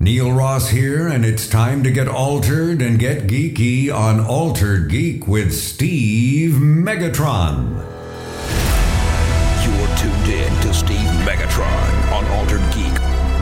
Neil Ross here, and it's time to get altered and get geeky on Altered Geek with Steve Megatron. You're tuned in to Steve Megatron on Altered Geek.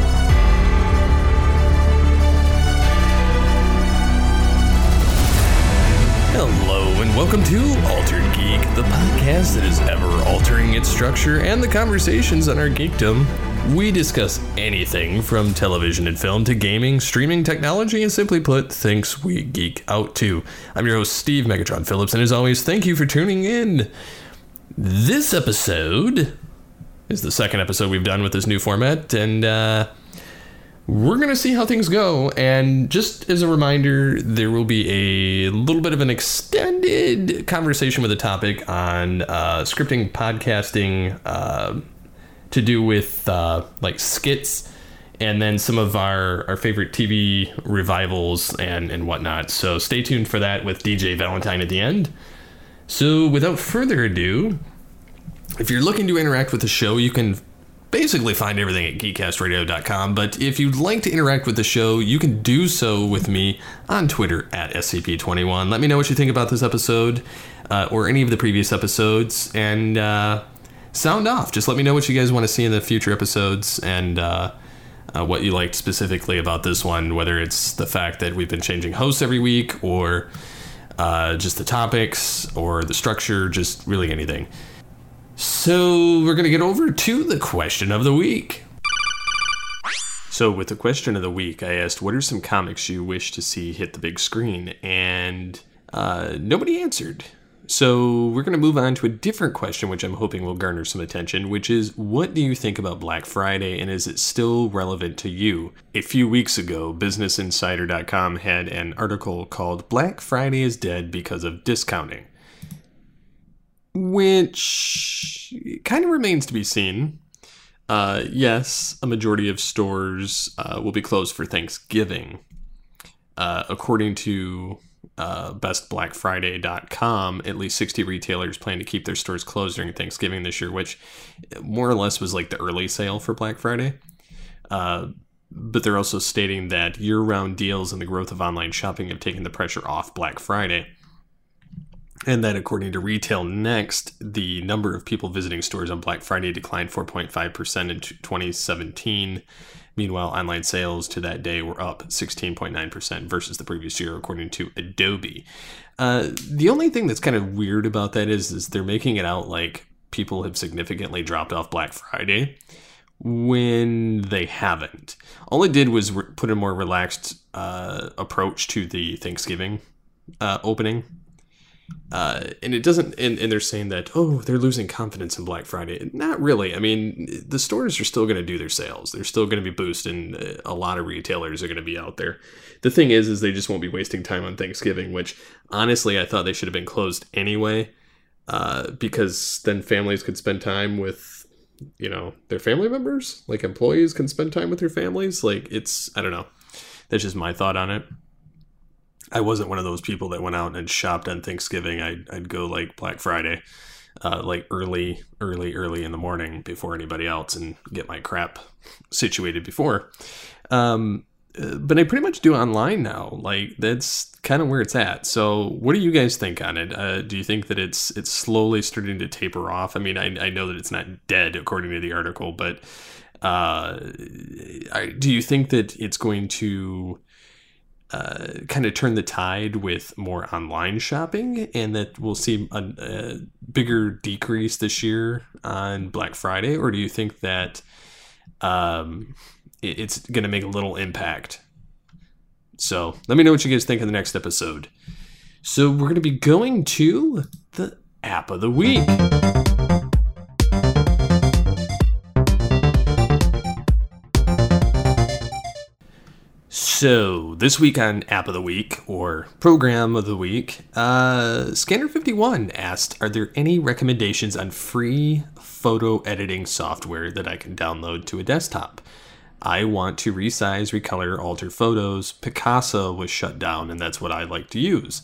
Hello and welcome to Altered Geek, the podcast that is ever altering its structure and the conversations on our geekdom. We discuss anything from television and film to gaming, streaming technology, and simply put, things we geek out to. I'm your host, Steve Megatron Phillips, and as always, thank you for tuning in. This episode is the second episode we've done with this new format, and we're going to see how things go. And just as a reminder, there will be a little bit of an extended conversation with a topic on scripting, podcasting, to do with like skits, and then some of our favorite TV revivals and whatnot. So stay tuned for that with DJ Valentine at the end. So without further ado, if you're looking to interact with the show, you can basically find everything at geekcastradio.com. But if you'd like to interact with the show, you can do so with me on Twitter at SCP21. Let me know what you think about this episode or any of the previous episodes, and sound off. Just let me know what you guys want to see in the future episodes, and what you liked specifically about this one, whether it's the fact that we've been changing hosts every week, or just the topics, or the structure, just really anything. So we're going to get over to the question of the week. So with the question of the week, I asked, what are some comics you wish to see hit the big screen? And nobody answered. So we're going to move on to a different question, which I'm hoping will garner some attention, which is, what do you think about Black Friday, and is it still relevant to you? A few weeks ago, BusinessInsider.com had an article called Black Friday is Dead Because of Discounting, which kind of remains to be seen. Yes, a majority of stores will be closed for Thanksgiving. According to bestblackfriday.com, at least 60 retailers plan to keep their stores closed during Thanksgiving this year, which more or less was like the early sale for Black Friday. But they're also stating that year-round deals and the growth of online shopping have taken the pressure off Black Friday. And that according to Retail Next, the number of people visiting stores on Black Friday declined 4.5% in 2017. Meanwhile, online sales to that day were up 16.9% versus the previous year, according to Adobe. The only thing that's kind of weird about that is they're making it out like people have significantly dropped off Black Friday when they haven't. All it did was put a more relaxed approach to the Thanksgiving opening. And it doesn't, and they're saying that, oh, they're losing confidence in Black Friday. Not really. I mean, the stores are still going to do their sales. They're still going to be boosting. A lot of retailers are going to be out there. The thing is they just won't be wasting time on Thanksgiving, which honestly, I thought they should have been closed anyway, because then families could spend time with, their family members. Like employees can spend time with their families. Like I don't know. That's just my thought on it. I wasn't one of those people that went out and shopped on Thanksgiving. I'd go like Black Friday, like early in the morning before anybody else, and get my crap situated before. But I pretty much do online now. Like that's kind of where it's at. So what do you guys think on it? Do you think that it's slowly starting to taper off? I mean, I know that it's not dead according to the article, but do you think that it's going to kind of turn the tide with more online shopping, and that we'll see a bigger decrease this year on Black Friday? Or do you think that it's going to make a little impact? So let me know what you guys think in the next episode. So we're going to be going to the app of the week. So this week on App of the Week, or Program of the Week, Scanner51 asked, are there any recommendations on free photo editing software that I can download to a desktop? I want to resize, recolor, alter photos. Picasa was shut down, and that's what I like to use.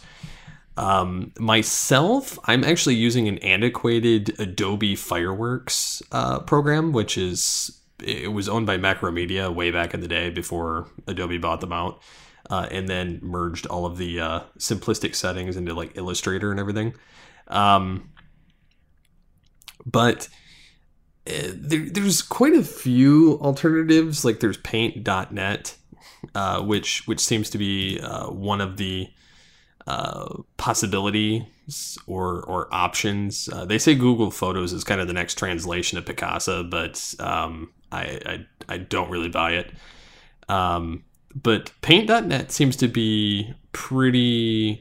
Myself, I'm actually using an antiquated Adobe Fireworks program, which is it was owned by Macromedia way back in the day before Adobe bought them out, and then merged all of the simplistic settings into like Illustrator and everything. But there's quite a few alternatives. Like there's Paint.net, which seems to be one of the possibilities or options. They say Google Photos is kind of the next translation of Picasa, but I don't really buy it. But Paint.net seems to be pretty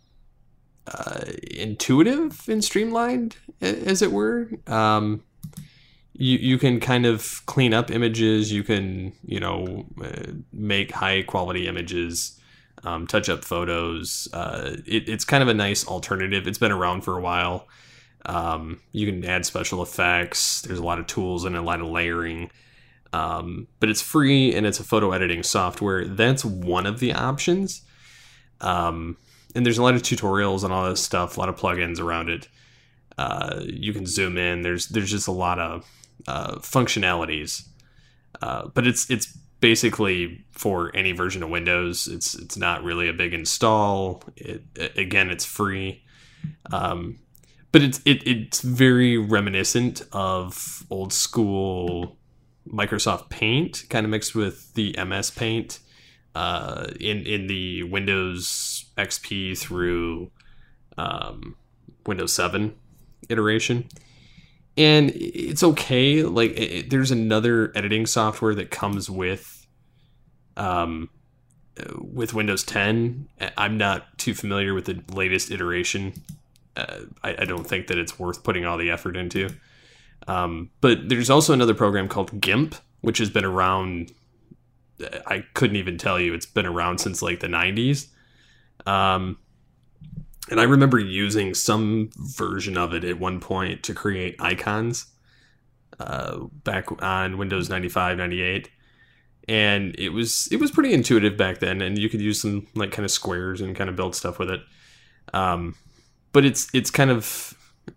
intuitive and streamlined, as it were. You can kind of clean up images. You can, make high quality images, touch up photos. It's kind of a nice alternative. It's been around for a while. You can add special effects. There's a lot of tools and a lot of layering. But it's free and it's a photo editing software. That's one of the options. And there's a lot of tutorials and all this stuff, a lot of plugins around it. You can zoom in. There's just a lot of functionalities. But it's basically for any version of Windows. It's not really a big install. It's free. But it's very reminiscent of old school Microsoft Paint, kind of mixed with the MS Paint in the Windows XP through Windows 7 iteration. And it's okay. Like there's another editing software that comes with Windows 10. I'm not too familiar with the latest iteration. I don't think that it's worth putting all the effort into. But there's also another program called GIMP, which has been around. I couldn't even tell you. It's been around since like the 90s. And I remember using some version of it at one point to create icons back on Windows 95, 98. And it was pretty intuitive back then, and you could use some like kind of squares and kind of build stuff with it. But it's kind of,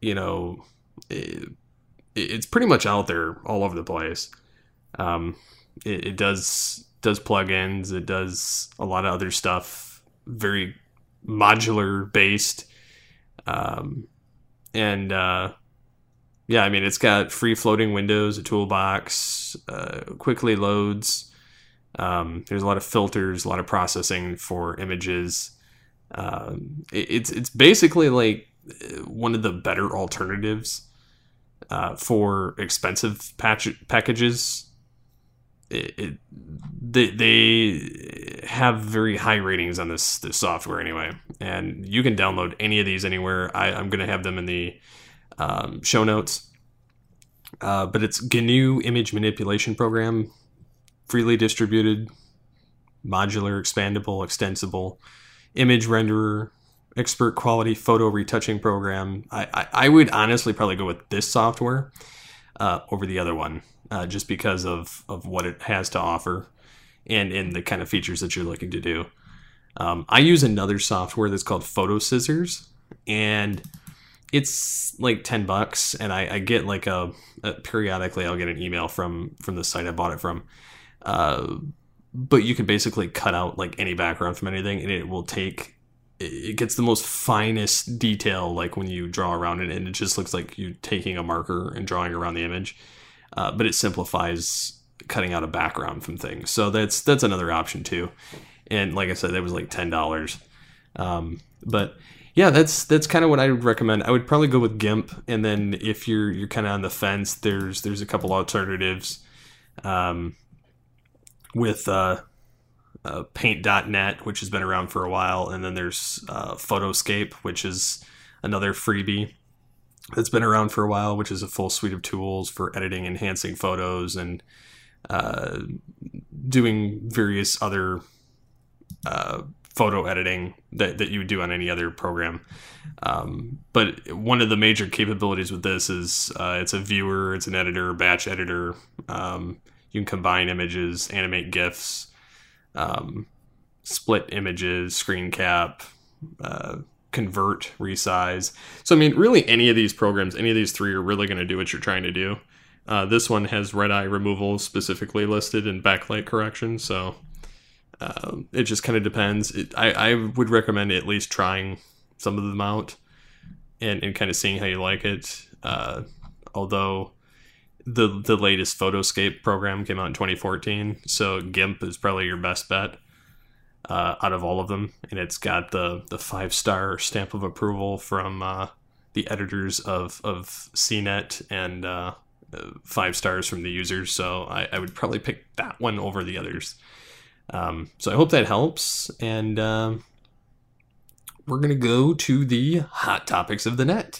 it's pretty much out there all over the place. It does plugins. It does a lot of other stuff, very modular based. It's got free floating windows, a toolbox, quickly loads. There's a lot of filters, a lot of processing for images. It's basically like one of the better alternatives for expensive packages. They have very high ratings on this software anyway, and you can download any of these anywhere. I'm going to have them in the show notes. But it's GNU Image Manipulation Program, freely distributed, modular, expandable, extensible, image renderer, expert quality photo retouching program. I would honestly probably go with this software over the other one, just because of what it has to offer and the kind of features that you're looking to do. I use another software that's called Photo Scissors, and it's like $10, and I get like periodically I'll get an email from the site I bought it from. But you can basically cut out like any background from anything, and it gets the most finest detail, like when you draw around it, and it just looks like you taking a marker and drawing around the image. But it simplifies cutting out a background from things. So that's another option too. And like I said, that was like $10. But yeah, that's kind of what I would recommend. I would probably go with GIMP, and then if you're kind of on the fence, there's a couple alternatives with Paint.net, which has been around for a while, and then there's Photoscape, which is another freebie that's been around for a while, which is a full suite of tools for editing, enhancing photos, and doing various other photo editing that you would do on any other program. But one of the major capabilities with this is it's a viewer, it's an editor, batch editor. You can combine images, animate GIFs, split images, screen cap, convert, resize. So, I mean, really any of these programs, any of these three are really going to do what you're trying to do. This one has red eye removal specifically listed and backlight correction, so it just kind of depends. I would recommend at least trying some of them out and kind of seeing how you like it. Although the latest Photoscape program came out in 2014, so GIMP is probably your best bet out of all of them, and it's got the 5-star stamp of approval from the editors of CNET and 5 stars from the users, so I would probably pick that one over the others. So I hope that helps, and we're going to go to the hot topics of the net.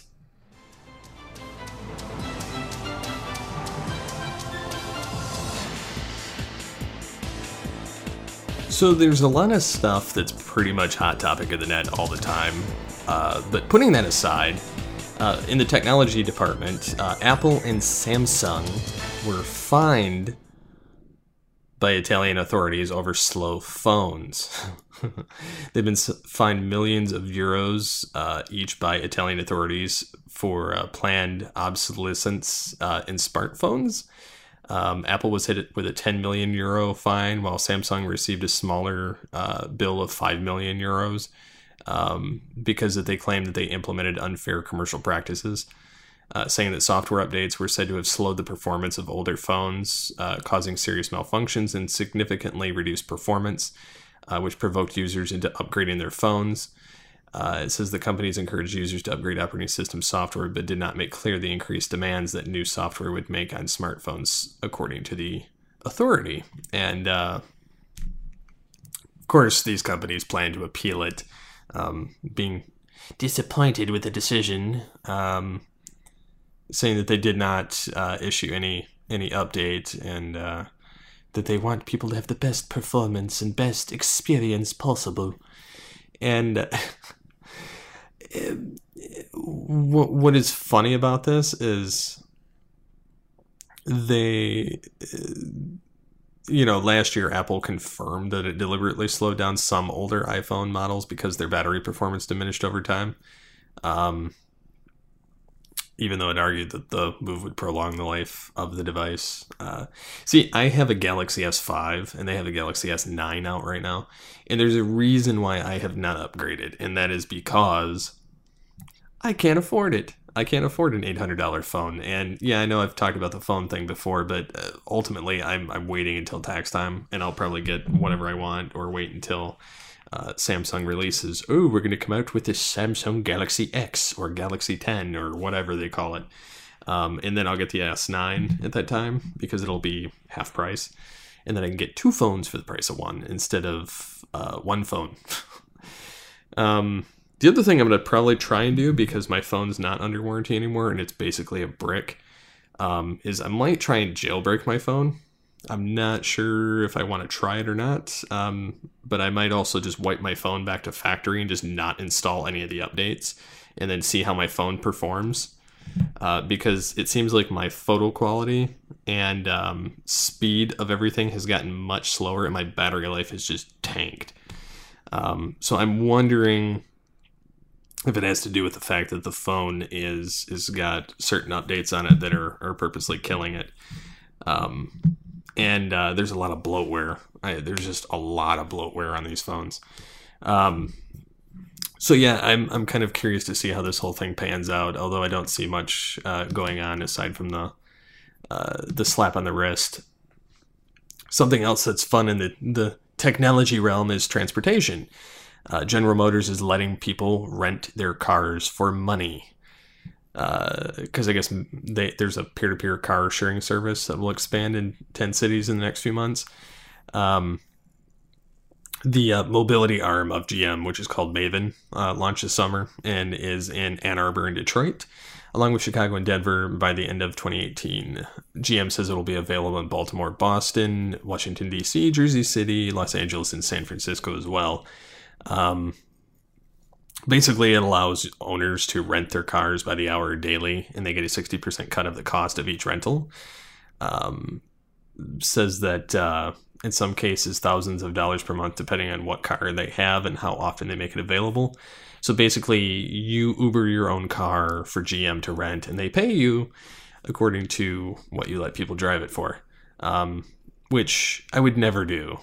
So there's a lot of stuff that's pretty much hot topic of the net all the time, but putting that aside, in the technology department, Apple and Samsung were fined by Italian authorities over slow phones. They've been fined millions of euros each by Italian authorities for planned obsolescence in smartphones. Apple was hit with a 10 million euro fine, while Samsung received a smaller bill of 5 million euros because they claimed that they implemented unfair commercial practices, saying that software updates were said to have slowed the performance of older phones, causing serious malfunctions and significantly reduced performance, which provoked users into upgrading their phones. It says the companies encouraged users to upgrade operating system software, but did not make clear the increased demands that new software would make on smartphones, according to the authority. And, of course, these companies plan to appeal it, being disappointed with the decision, saying that they did not issue any update, and that they want people to have the best performance and best experience possible. And what is funny about this is they, last year Apple confirmed that it deliberately slowed down some older iPhone models because their battery performance diminished over time. Even though it argued that the move would prolong the life of the device. See, I have a Galaxy S5, and they have a Galaxy S9 out right now, and there's a reason why I have not upgraded, and that is because I can't afford it. I can't afford an $800 phone, and yeah, I know I've talked about the phone thing before, but ultimately I'm waiting until tax time, and I'll probably get whatever I want, or wait until Samsung releases, we're going to come out with this Samsung Galaxy X or Galaxy 10 or whatever they call it. And then I'll get the S9 at that time because it'll be half price. And then I can get 2 phones for the price of 1 instead of 1 phone. The other thing I'm going to probably try and do, because my phone's not under warranty anymore and it's basically a brick, is I might try and jailbreak my phone. I'm not sure if I want to try it or not, but I might also just wipe my phone back to factory and just not install any of the updates and then see how my phone performs, because it seems like my photo quality and speed of everything has gotten much slower and my battery life has just tanked. So I'm wondering if it has to do with the fact that the phone is got certain updates on it that are purposely killing it. And there's a lot of bloatware. There's just a lot of bloatware on these phones. So yeah, I'm kind of curious to see how this whole thing pans out. Although I don't see much going on aside from the slap on the wrist. Something else that's fun in the technology realm is transportation. General Motors is letting people rent their cars for money. Because I guess there's a peer-to-peer car sharing service that will expand in 10 cities in the next few months. The mobility arm of GM, which is called Maven, launched this summer and is in Ann Arbor and Detroit, along with Chicago and Denver by the end of 2018. GM says it will be available in Baltimore, Boston, Washington, D.C., Jersey City, Los Angeles, and San Francisco as well. Basically, it allows owners to rent their cars by the hour daily, and they get a 60% cut of the cost of each rental. Says that in some cases, thousands of dollars per month, depending on what car they have and how often they make it available. So basically, you Uber your own car for GM to rent, and they pay you according to what you let people drive it for, which I would never do.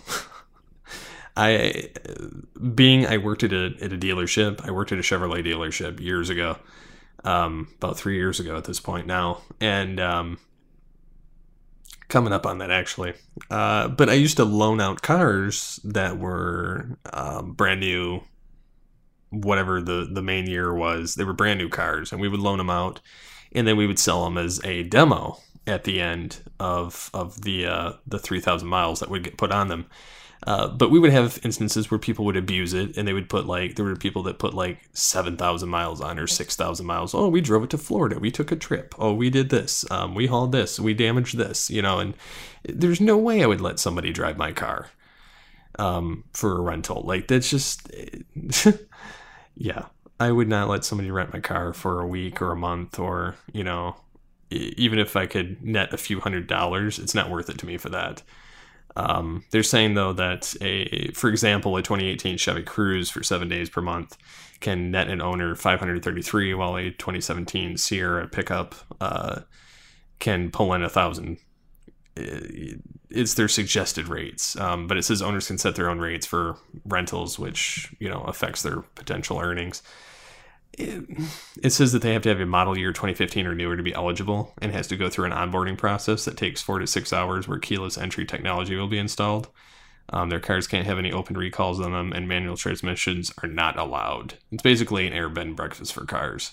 I worked at a dealership. I worked at a Chevrolet dealership years ago, about 3 years ago at this point now, and coming up on that actually. But I used to loan out cars that were brand new. Whatever the main year was, they were brand new cars, and we would loan them out, and then we would sell them as a demo at the end of the 3,000 miles that would get put on them. But we would have instances where people would abuse it, and they would put there were people that put 7,000 miles on or 6,000 miles. Oh, we drove it to Florida. We took a trip. Oh, we did this. We hauled this. We damaged this. And there's no way I would let somebody drive my car for a rental. That's just. Yeah, I would not let somebody rent my car for a week or a month or, even if I could net a few $100s, it's not worth it to me for that. They're saying, though, that for example, a 2018 Chevy Cruze for 7 days per month can net an owner $533, while a 2017 Sierra pickup can pull in $1,000. It's their suggested rates, but it says owners can set their own rates for rentals, which affects their potential earnings. It says that they have to have a model year 2015 or newer to be eligible, and has to go through an onboarding process that takes 4 to 6 hours, where keyless entry technology will be installed. Their cars can't have any open recalls on them, and manual transmissions are not allowed. It's basically an air bed and breakfast for cars.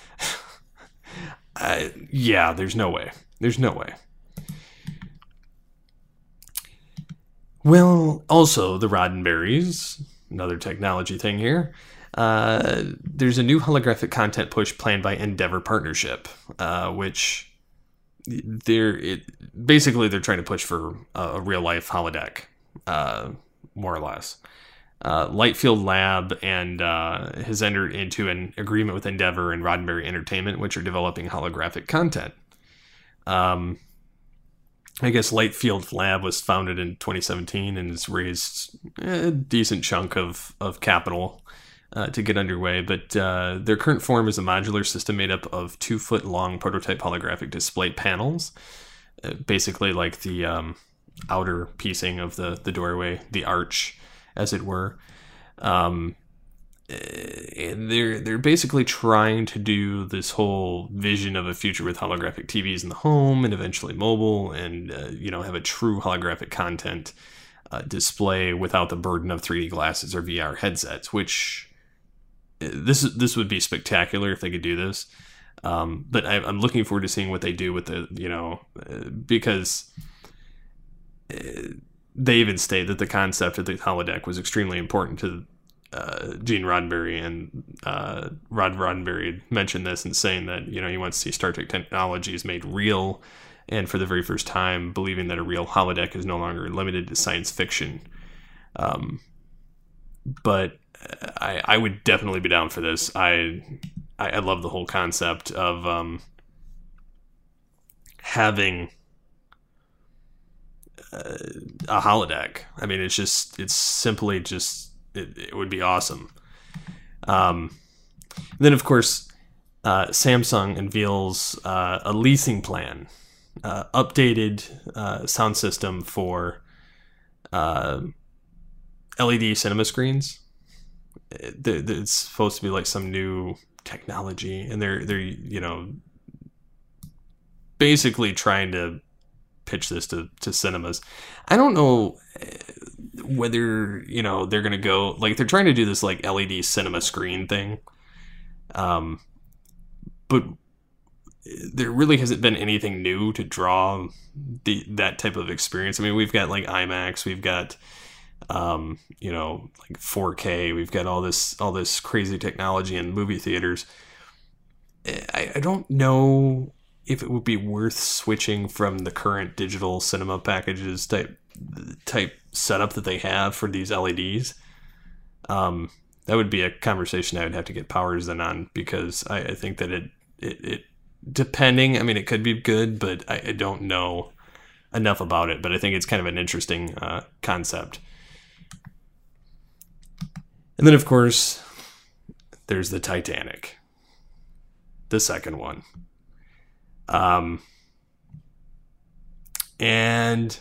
Yeah, there's no way. There's no way. Well, also the Roddenberrys, another technology thing here. There's a new holographic content push planned by Endeavor Partnership, which they're trying to push for a real life holodeck, more or less. Lightfield Lab and has entered into an agreement with Endeavor and Roddenberry Entertainment, which are developing holographic content. I guess Lightfield Lab was founded in 2017 and has raised a decent chunk of capital to get underway. But their current form is a modular system made up of 2-foot-long prototype holographic display panels, basically like the outer piecing of the doorway, the arch, as it were. And they're basically trying to do this whole vision of a future with holographic TVs in the home and eventually mobile, and have a true holographic content display without the burden of 3D glasses or VR headsets. Which this would be spectacular if they could do this. But I'm looking forward to seeing what they do with the because they even state that the concept of the holodeck was extremely important to Gene Roddenberry, and Rod Roddenberry had mentioned this and saying that he wants to see Star Trek technologies made real, and for the very first time believing that a real holodeck is no longer limited to science fiction. But I would definitely be down for this. I love the whole concept of having a holodeck. I mean, it would be awesome. Then, of course, Samsung unveils a leasing plan, updated sound system for LED cinema screens. It's supposed to be like some new technology, and they're basically trying to pitch this to cinemas. I don't know whether they're gonna go they're trying to do this LED cinema screen thing, but there really hasn't been anything new to draw that type of experience. I mean, we've got IMAX, we've got 4K, we've got all this crazy technology in movie theaters. I don't know if it would be worth switching from the current digital cinema packages type setup that they have for these LEDs. That would be a conversation I would have to get Powers in on, because I think that it depending, I mean, it could be good, but I don't know enough about it. But I think it's kind of an interesting concept. And then, of course, there's the Titanic, the second one. And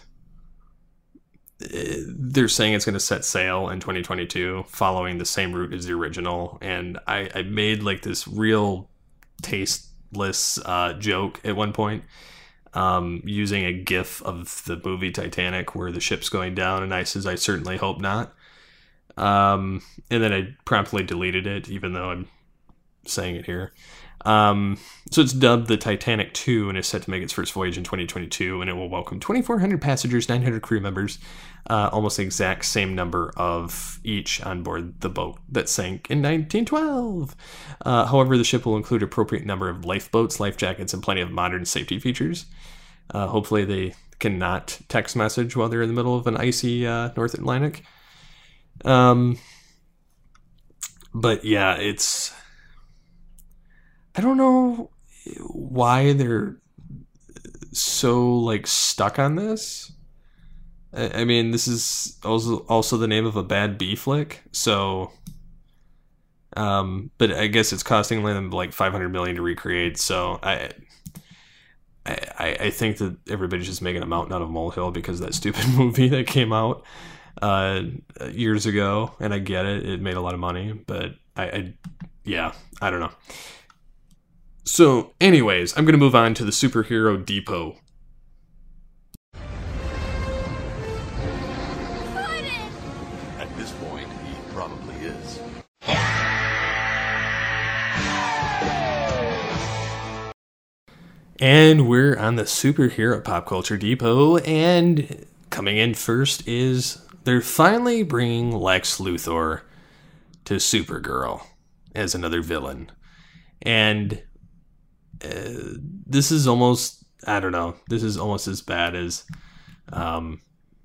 they're saying it's going to set sail in 2022, following the same route as the original. And I made like this real tasteless joke at one point, using a gif of the movie Titanic where the ship's going down, and I says, I certainly hope not. And then I promptly deleted it, even though I'm saying it here. So it's dubbed the Titanic 2 and is set to make its first voyage in 2022, and it will welcome 2,400 passengers, 900 crew members, almost the exact same number of each on board the boat that sank in 1912. However, the ship will include an appropriate number of lifeboats, life jackets, and plenty of modern safety features. Hopefully they cannot text message while they're in the middle of an icy North Atlantic. But yeah, I don't know why they're so like stuck on this. I mean, this is also the name of a bad B flick, so but I guess it's costing them like $500 million to recreate, so I think that everybody's just making a mountain out of a molehill because of that stupid movie that came out years ago, and I get it, it made a lot of money, but I don't know. So, anyways, I'm going to move on to the Superhero Depot. At this point, he probably is. And we're on the Superhero Pop Culture Depot, and coming in first is they're finally bringing Lex Luthor to Supergirl as another villain. And this is almost, I don't know, this is almost as bad as some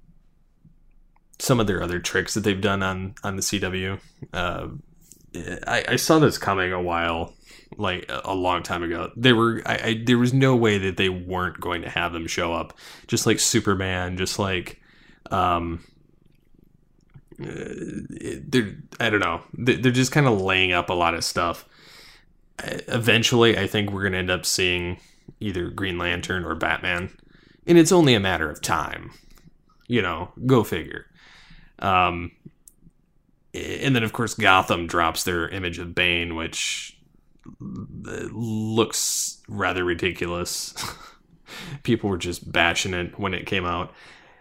of their other tricks that they've done on the CW. I saw this coming a long time ago. There was no way that they weren't going to have them show up, just like Superman, just like I don't know, they're just kind of laying up a lot of stuff. Eventually, I think we're going to end up seeing either Green Lantern or Batman, and it's only a matter of time. You know, go figure. And then, of course, Gotham drops their image of Bane, which looks rather ridiculous. People were just bashing it when it came out.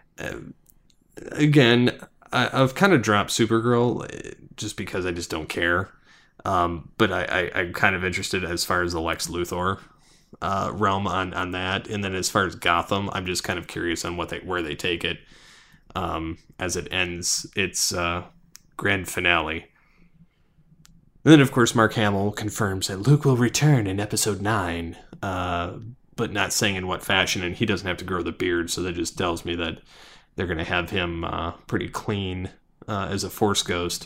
Again, I've kind of dropped Supergirl just because I just don't care. But I'm kind of interested as far as the Lex Luthor realm on that. And then as far as Gotham, I'm just kind of curious on where they take it as it ends its grand finale. And then, of course, Mark Hamill confirms that Luke will return in episode 9, but not saying in what fashion, and he doesn't have to grow the beard, so that just tells me that they're going to have him pretty clean as a Force ghost.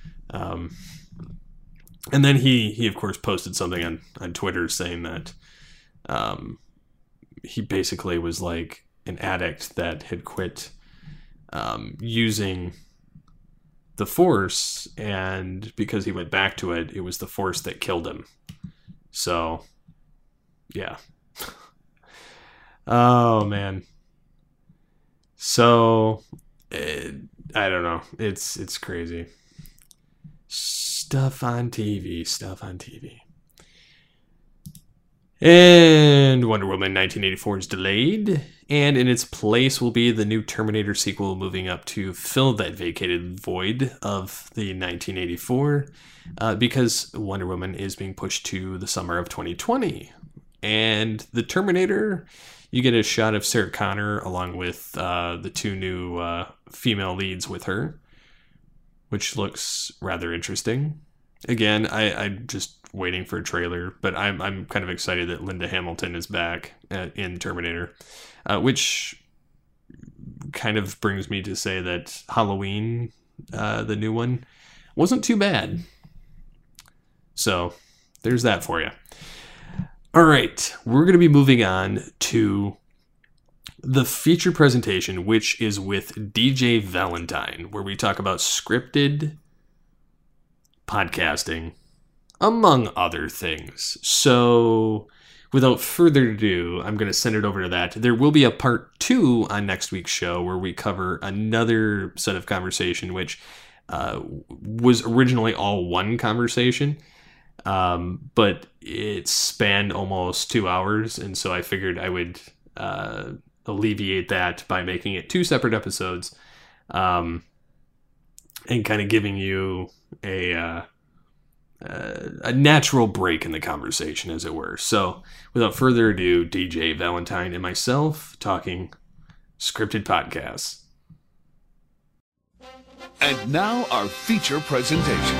And then he of course posted something on Twitter saying that he basically was like an addict that had quit using the Force, and because he went back to it, it was the Force that killed him. So, yeah. Oh, man. So, I don't know. It's crazy. Stuff on TV. And Wonder Woman 1984 is delayed, and in its place will be the new Terminator sequel, moving up to fill that vacated void of the 1984, because Wonder Woman is being pushed to the summer of 2020. And the Terminator, you get a shot of Sarah Connor along with the two new female leads with her, which looks rather interesting. Again, I'm just waiting for a trailer, but I'm kind of excited that Linda Hamilton is back in Terminator, which kind of brings me to say that Halloween, the new one, wasn't too bad. So there's that for you. All right, we're going to be moving on to the feature presentation, which is with DJ Valentine, where we talk about scripted podcasting, among other things. So without further ado, I'm going to send it over to that. There will be a part 2 on next week's show where we cover another set of conversation, which was originally all one conversation, but it spanned almost 2 hours, and so I figured I would alleviate that by making it 2 separate episodes, and kind of giving you a natural break in the conversation, as it were. So, without further ado, DJ Valentine and myself talking scripted podcasts. And now our feature presentation.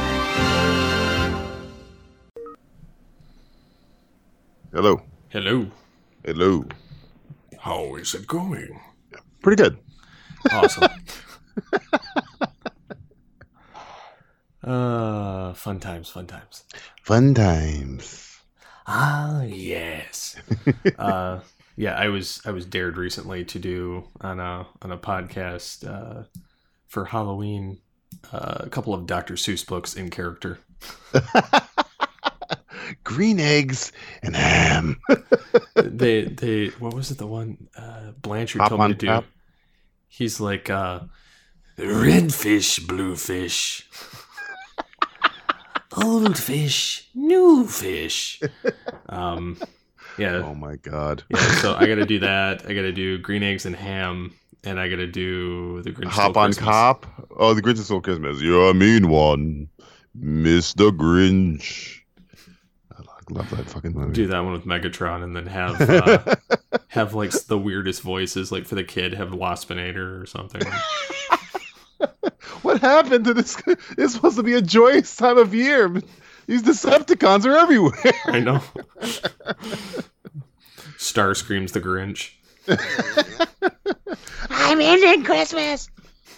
Hello. Hello. Hello. How is it going? Pretty good. Awesome. Fun times. Fun times. Ah, yes. Yeah, I was dared recently to do on a podcast for Halloween a couple of Dr. Seuss books in character. Green eggs and ham. they what was it, the one Blanchard Pop told me on to do? top. He's like red fish, blue fish. Old fish, new fish. Yeah. Oh my god. Yeah, so I gotta do that. I gotta do green eggs and ham, and I gotta do the Grinch Hop Stole on Christmas. cop. Oh, the Grinch Stole Christmas. You're a mean one, Mr. Grinch. I love that fucking movie. Do that one with Megatron, and then have like the weirdest voices, like for the kid, have Waspinator or something. What happened to this? It's supposed to be a joyous time of year. But these Decepticons are everywhere. I know. Starscream's the Grinch. I'm ending Christmas.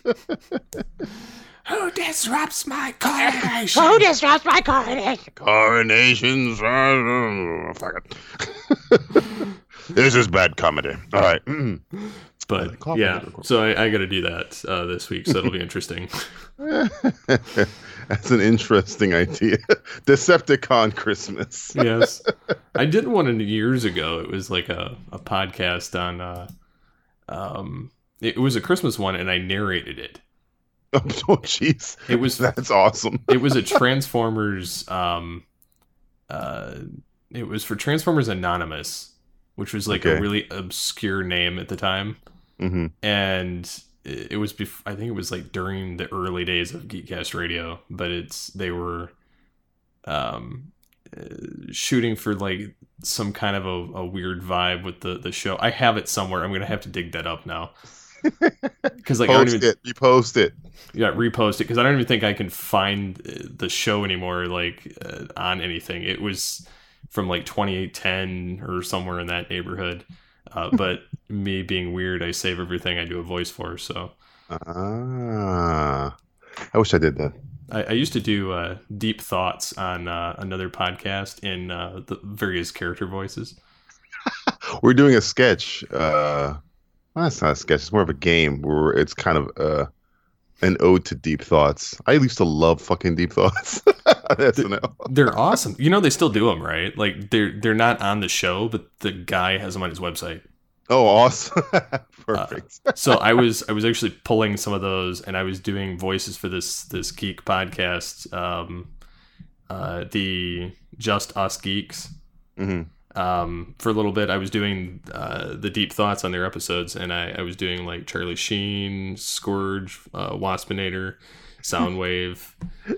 Who disrupts my coronation? Who disrupts my coronation? Coronations. Fuck it. This is bad comedy. All right. But yeah, so I got to do that this week, so it'll be interesting. That's an interesting idea. Decepticon Christmas. Yes, I did one years ago. It was like a podcast on. It was a Christmas one, and I narrated it. Oh jeez, that's awesome. It was a Transformers. It was for Transformers Anonymous, which was like a really obscure name at the time. Mm-hmm. And it was I think it was like during the early days of Geekcast Radio, but they were shooting for like some kind of a weird vibe with the show. I have it somewhere. I'm gonna have to dig that up now. Because like you post it. Yeah, repost it, because I don't even think I can find the show anymore, like on anything. It was from like 2010 or somewhere in that neighborhood. But me being weird, I save everything I do a voice for. So I wish I did that. I used to do deep thoughts on another podcast in the various character voices. We're doing a sketch. Well, that's not a sketch. It's more of a game where it's kind of an ode to deep thoughts. I used to love fucking deep thoughts. They're awesome. You know, they still do them, right? Like they're not on the show, but the guy has them on his website. Oh, awesome! Perfect. So I was actually pulling some of those, and I was doing voices for this geek podcast, the Just Us Geeks. Mm-hmm. For a little bit, I was doing the deep thoughts on their episodes, and I was doing like Charlie Sheen, Scourge, Waspinator, Soundwave,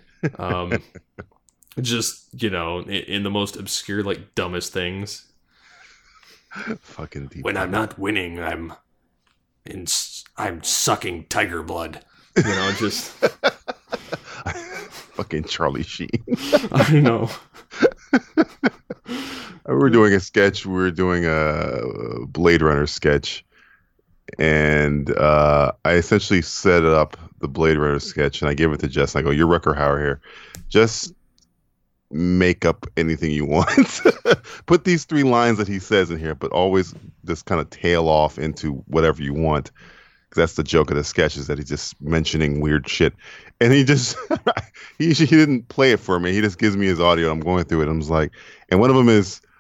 just, you know, in the most obscure, like dumbest things. Fucking deep. When I'm not winning, I'm sucking tiger blood. You know, just fucking Charlie Sheen. I know. We were doing a sketch. We were doing a Blade Runner sketch, and I essentially set up the Blade Runner sketch, and I gave it to Jess. And I go, "You're Rucker Hauer here. Just make up anything you want. Put these 3 lines that he says in here, but always just kind of tail off into whatever you want." Because that's the joke of the sketch, is that he's just mentioning weird shit. And he just, he didn't play it for me. He just gives me his audio. I'm going through it. I'm just like, and one of them is,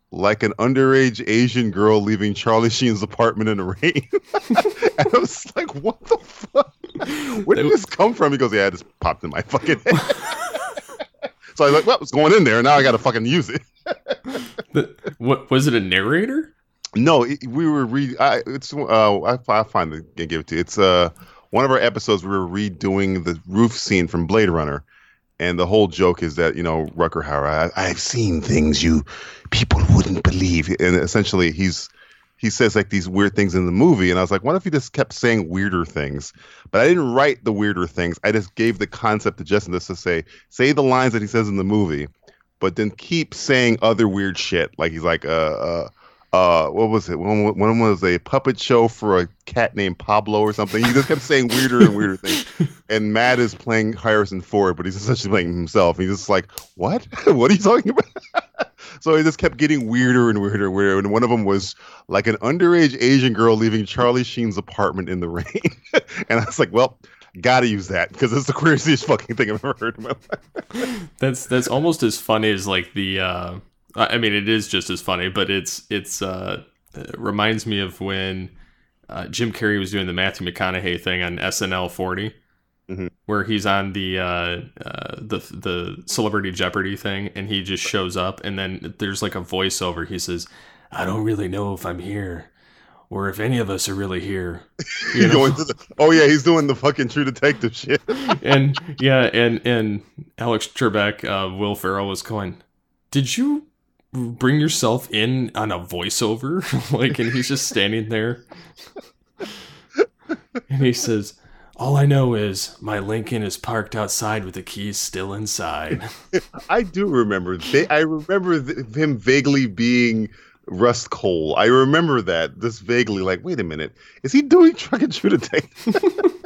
like an underage Asian girl leaving Charlie Sheen's apartment in the rain. And I was like, what the fuck? Where did this come from? He goes, yeah, it just popped in my fucking head. So I was like, well, it's going in there. Now I got to fucking use it. What was it? A narrator? No, we were I find it and give it to you. It's one of our episodes we were redoing the roof scene from Blade Runner, and the whole joke is that Rutger Hauer, I've seen things you people wouldn't believe, and essentially he says like these weird things in the movie, and I was like, what if he just kept saying weirder things? But I didn't write the weirder things. I just gave the concept to Justin just to say the lines that he says in the movie, but then keep saying other weird shit. Like he's like, what was it? One was a puppet show for a cat named Pablo or something. He just kept saying weirder and weirder things. And Matt is playing Harrison Ford, but he's essentially playing himself. He's just like, what? What are you talking about? So he just kept getting weirder and weirder and weirder. And one of them was like an underage Asian girl leaving Charlie Sheen's apartment in the rain. And I was like, well, gotta use that because it's the craziest fucking thing I've ever heard in my life. That's almost as funny as like the. I mean, it is just as funny, but it reminds me of when Jim Carrey was doing the Matthew McConaughey thing on SNL 40, where he's on the Celebrity Jeopardy thing, and he just shows up, and then there's like a voiceover. He says, "I don't really know if I'm here, or if any of us are really here." You know? He's doing the fucking True Detective shit. and Alex Trebek, Will Ferrell was going, "Did you bring yourself in on a voiceover?" Like, and he's just standing there, and he says, "All I know is my Lincoln is parked outside with the keys still inside." I do remember. I remember him vaguely being Rust Cole. I remember that just vaguely. Like, wait a minute, is he doing fucking True Detective?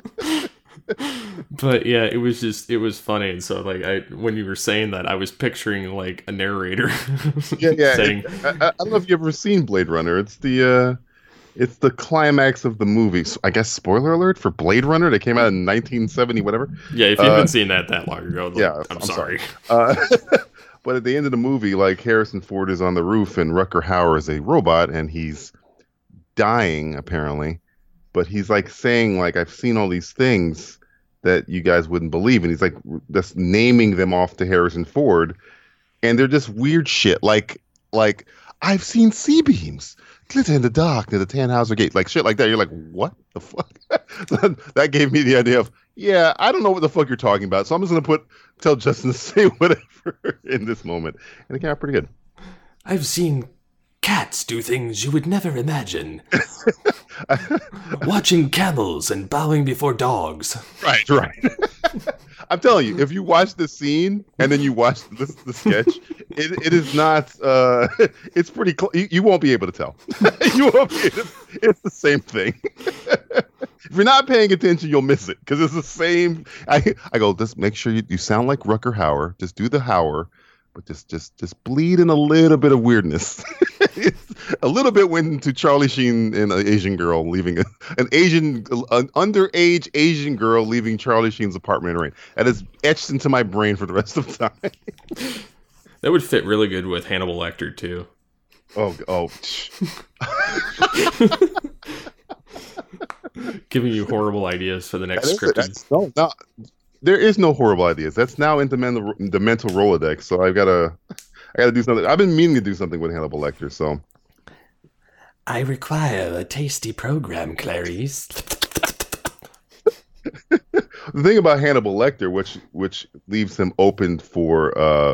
But yeah, it was funny, and so like when you were saying that, I was picturing like a narrator. Yeah. saying, I don't know if you've ever seen Blade Runner. It's the climax of the movie. So I guess spoiler alert for Blade Runner. They came out in 1970, whatever. Yeah, if you haven't seen that long ago, yeah, I'm sorry. But at the end of the movie, like Harrison Ford is on the roof, and Rutger Hauer is a robot, and he's dying apparently. But he's like saying like, I've seen all these things that you guys wouldn't believe, and he's like just naming them off to Harrison Ford, and they're just weird shit like I've seen C-beams glitter in the dark near the Tannhauser Gate, like shit like that. You're like, what the fuck? That gave me the idea of, yeah, I don't know what the fuck you're talking about, so I'm just gonna tell Justin to say whatever in this moment, and it came out pretty good. I've seen cats do things you would never imagine. Watching camels and bowing before dogs. Right. I'm telling you, if you watch the scene and then you watch the sketch, it is not. It's pretty. You won't be able to tell. You won't be. It's the same thing. If you're not paying attention, you'll miss it because it's the same. I go, just make sure you sound like Rutger Hauer. Just do the Hauer. But just bleed in a little bit of weirdness. A little bit went into Charlie Sheen and an Asian girl leaving an underage Asian girl leaving Charlie Sheen's apartment in the rain. That is etched into my brain for the rest of the time. That would fit really good with Hannibal Lecter too. Oh. Giving you horrible ideas for the next scripted. No. There is no horrible ideas. That's now into the mental Rolodex. So I gotta do something. I've been meaning to do something with Hannibal Lecter. So I require a tasty program, Clarice. The thing about Hannibal Lecter, which leaves him open for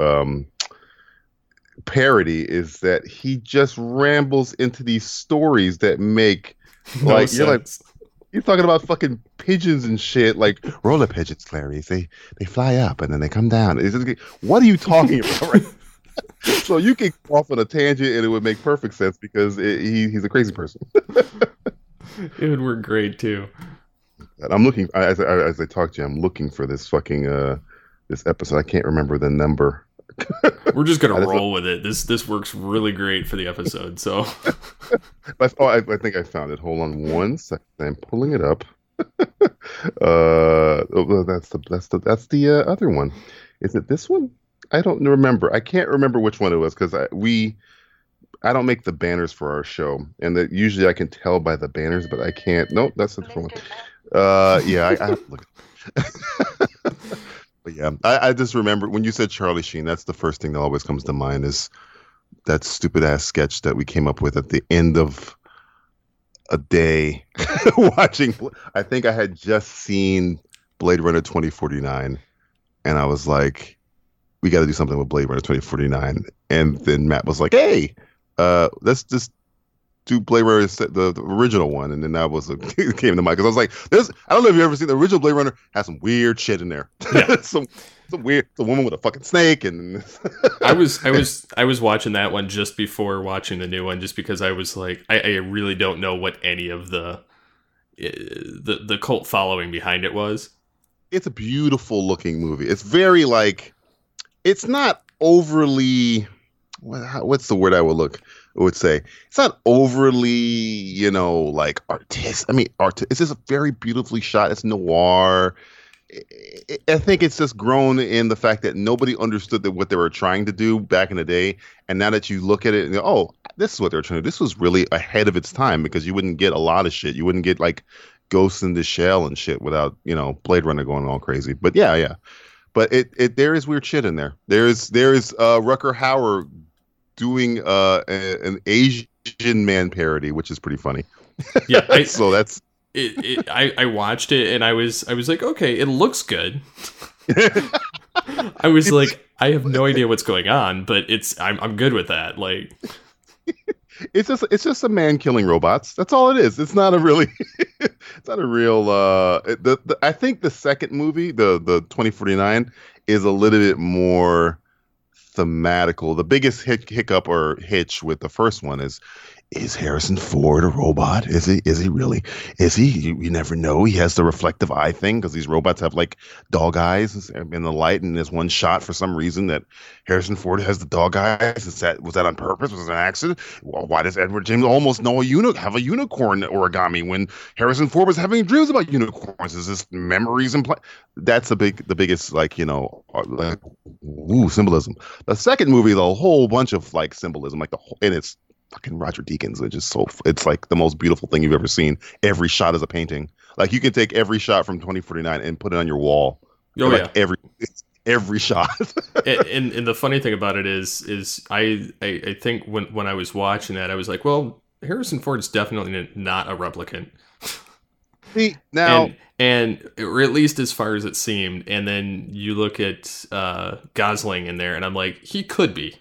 parody, is that he just rambles into these stories that make you're like. He's talking about fucking pigeons and shit, like roller pigeons, Clarice. They fly up and then they come down. What are you talking about, right? So you can go off on a tangent and it would make perfect sense because he's a crazy person. It would work great too. And I'm looking as I talk to you. I'm looking for this fucking this episode. I can't remember the number. We're just gonna roll with it. This works really great for the episode. So, I think I found it. Hold on one second. I'm pulling it up. That's the other one. Is it this one? I don't remember. I can't remember which one it was because we I don't make the banners for our show, and that usually I can tell by the banners, but I can't. Nope, that's a different one. Yeah, I have to look. But yeah, I just remember when you said Charlie Sheen. That's the first thing that always comes to mind is that stupid ass sketch that we came up with at the end of a day watching. I think I had just seen Blade Runner 2049, and I was like, we got to do something with Blade Runner 2049. And then Matt was like, hey, let's just do Blade Runner, the original one. And then that was it came to mind because I was like, I don't know if you've ever seen the original Blade Runner, has some weird shit in there. Yeah. some weird, the woman with a fucking snake. And I was watching that one just before watching the new one, just because I was like, I really don't know what any of the cult following behind it was. It's a beautiful looking movie. It's very like, it's not overly, what's the word I would say? It's not overly, like artist. I mean, it's just very beautifully shot. It's noir. I think it's just grown in the fact that nobody understood what they were trying to do back in the day. And now that you look at it and go, oh, this is what they were trying to do. This was really ahead of its time because you wouldn't get a lot of shit. You wouldn't get like Ghost in the Shell and shit without, Blade Runner going all crazy. But yeah. But there is weird shit in there. There is Rutger Hauer doing an Asian man parody, which is pretty funny. Yeah, so that's it. I watched it and I was like, okay, it looks good. I was like, I have no idea what's going on, but I'm good with that. Like, it's just a man killing robots. That's all it is. It's not a really. It's not a real. I think the second movie, the 2049, is a little bit more thematical. The biggest hiccup or hitch with the first one is Harrison Ford a robot? Is he really? Is he? You never know. He has the reflective eye thing because these robots have like dog eyes in the light, and there's one shot for some reason that Harrison Ford has the dog eyes. Was that on purpose? Was it an accident? Well, why does Edward James almost know have a unicorn origami when Harrison Ford was having dreams about unicorns? Is this memories and that's the biggest like symbolism. The second movie, the whole bunch of like symbolism, like and it's fucking Roger Deakins, which is it's like the most beautiful thing you've ever seen. Every shot is a painting. Like you can take every shot from 2049 and put it on your wall. Oh yeah, every shot. and the funny thing about it is I think when I was watching that, I was like, well, Harrison Ford's definitely not a replicant. See, now and or at least as far as it seemed. And then you look at Gosling in there, and I'm like, he could be.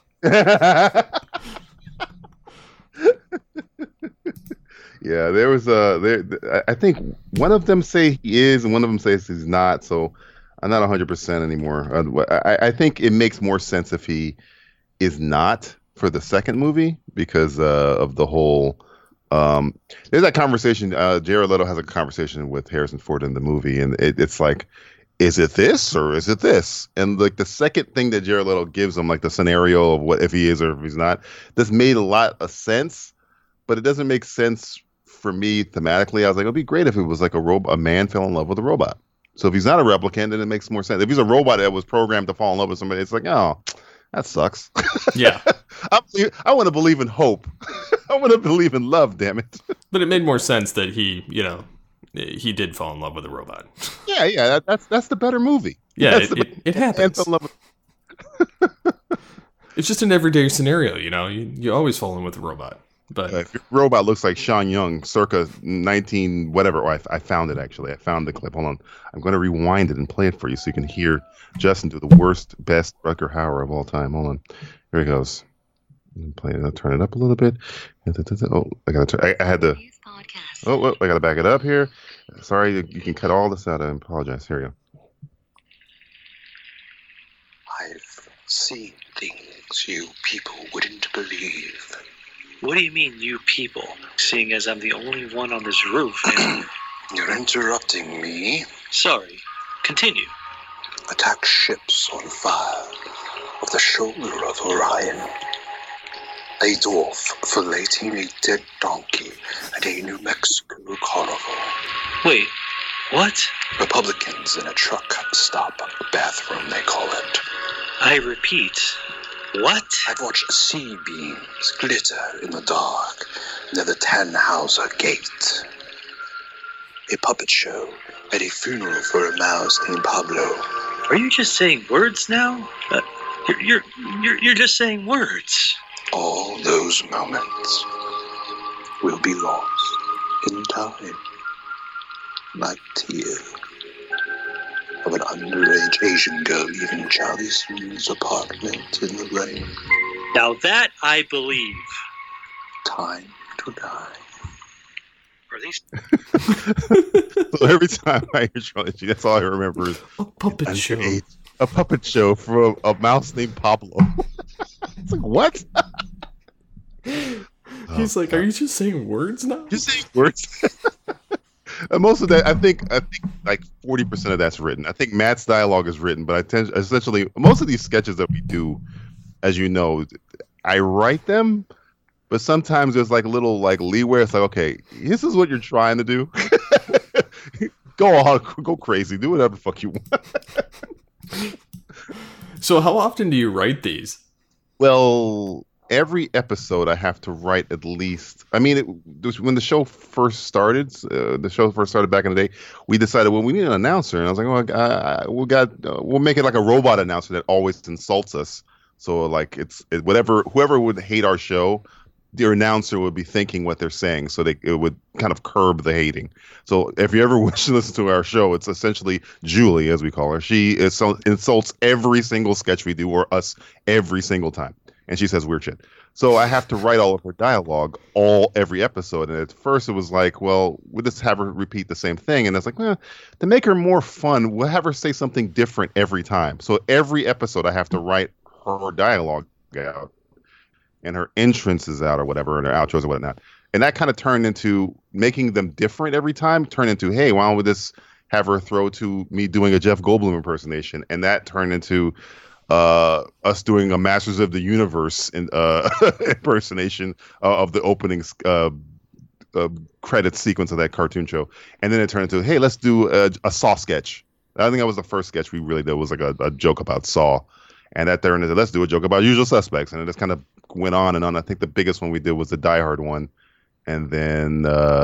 Yeah, there was I think one of them say he is, and one of them says he's not. So I'm not 100% anymore. I think it makes more sense if he is not for the second movie because of the whole. There's that conversation. Jared Leto has a conversation with Harrison Ford in the movie, and it's like, is it this or is it this? And like the second thing that Jared Leto gives him, like the scenario of what if he is or if he's not, this made a lot of sense, but it doesn't make sense for me thematically. I was like, it'd be great if it was like a man fell in love with a robot. So if he's not a replicant, then it makes more sense. If he's a robot that was programmed to fall in love with somebody, it's like, oh, that sucks. Yeah. I want to believe in hope. I want to believe in love, damn it. But it made more sense that he did fall in love with a robot. Yeah, that's the better movie. Yeah, it happens. It's just an everyday scenario, you always fall in with a robot. But if your robot looks like Sean Young, circa 19 whatever. Oh, I found it actually. I found the clip. Hold on, I'm going to rewind it and play it for you so you can hear Justin do the best Rutger Hauer of all time. Hold on, here he goes. Play it. I'll turn it up a little bit. Oh, I got to. I had to. Oh, I got to back it up here. Sorry, you can cut all this out. I apologize. Here you go. I've seen things you people wouldn't believe. What do you mean, you people? Seeing as I'm the only one on this roof and... You're interrupting me. Sorry. Continue. Attack ships on fire off the shoulder of Orion. A dwarf filleting a dead donkey at a New Mexico carnival. Wait, what? Republicans in a truck stop bathroom, they call it. I repeat, What? I've watched sea beams glitter in the dark near the Tannhauser Gate. A puppet show at a funeral for a mouse named Pablo. Are you just saying words now? You're just saying words. All those moments will be lost in time, like tears of an underage Asian girl leaving Charlie Soon's apartment in the rain. Now that I believe. Time to die. Are these? So every time I hear Charlie Sheen, that's all I remember is A puppet show. a puppet show for a mouse named Pablo. It's like, what? He's like, are you just saying words now? Just saying words. And most of that, I think like 40% of that's written. I think Matt's dialogue is written, but essentially most of these sketches that we do, as you know, I write them, but sometimes there's like a little like leeway. It's like, okay, this is what you're trying to do. Go crazy, do whatever the fuck you want. So how often do you write these? Well, every episode I have to write at least. I mean, when the show first started, back in the day, we decided, well, we need an announcer, and I was like, we'll make it like a robot announcer that always insults us. So like whoever would hate our show, the announcer would be thinking what they're saying, so it would kind of curb the hating. So if you ever wish to listen to our show, it's essentially Julie, as we call her. She insults every single sketch we do, or us, every single time. And she says weird shit. So I have to write all of her dialogue every episode. And at first it was like, well, we'll just have her repeat the same thing. And it's like, well, to make her more fun, we'll have her say something different every time. So every episode I have to write her dialogue out and her entrances out or whatever, and her outros or whatnot. And that kind of turned into making them different every time, turned into, hey, why don't we just have her throw to me doing a Jeff Goldblum impersonation? And that turned into us doing a Masters of the Universe impersonation of the opening credit sequence of that cartoon show. And then it turned into, hey, let's do a Saw sketch. I think that was the first sketch we really did, was like a joke about Saw. And that turned into, let's do a joke about Usual Suspects. And it just kind of went on and on. I think the biggest one we did was the Die Hard one. And then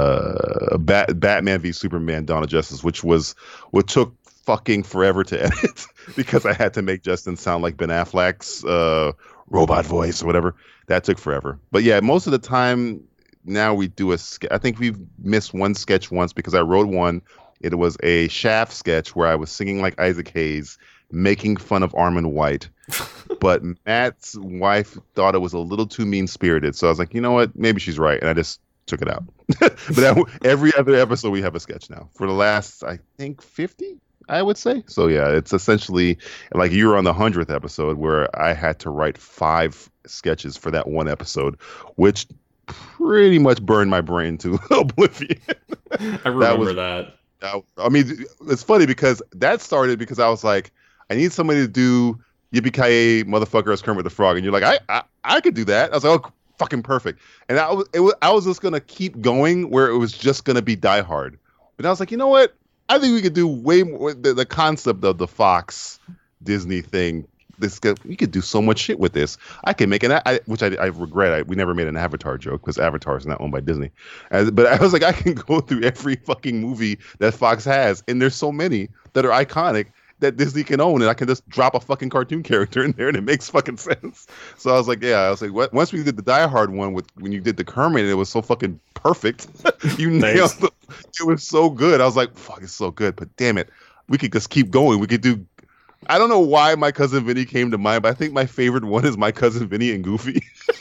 Batman v Superman: Dawn of Justice, which took fucking forever to edit because I had to make Justin sound like Ben Affleck's robot voice or whatever. That took forever. But yeah, most of the time now we do I think we've missed one sketch once because I wrote one. It was a Shaft sketch where I was singing like Isaac Hayes, making fun of Armond White. But Matt's wife thought it was a little too mean-spirited. So I was like, you know what? Maybe she's right. And I just took it out. But every other episode we have a sketch now. For the last, I think, 50? I would say. So yeah, it's essentially like you were on the 100th episode where I had to write 5 sketches for that one episode, which pretty much burned my brain to oblivion. I remember that. I mean, it's funny because that started because I was like, I need somebody to do Yippee-ki-yay motherfucker as Kermit the Frog, and you're like, I could do that. I was like, oh, fucking perfect. And I was just gonna keep going where it was just gonna be Die Hard, but I was like, you know what? I think we could do way more. The concept of the Fox Disney thing. We could do so much shit with this. I can make which I regret. We never made an Avatar joke because Avatar is not owned by Disney. But I was like, I can go through every fucking movie that Fox has, and there's so many that are iconic that Disney can own, and I can just drop a fucking cartoon character in there, and it makes fucking sense. So I was like, once we did the Die Hard one when you did the Kermit, it was so fucking perfect. You nailed it. It was so good. I was like, fuck, it's so good. But damn it, we could just keep going. We could do. I don't know why My Cousin Vinny came to mind, but I think my favorite one is My Cousin Vinny and Goofy.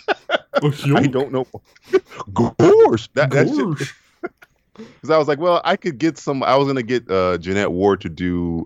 I don't know. Gosh, that shit. Because I was like, well, I could get I was gonna get Jeanette Ward to do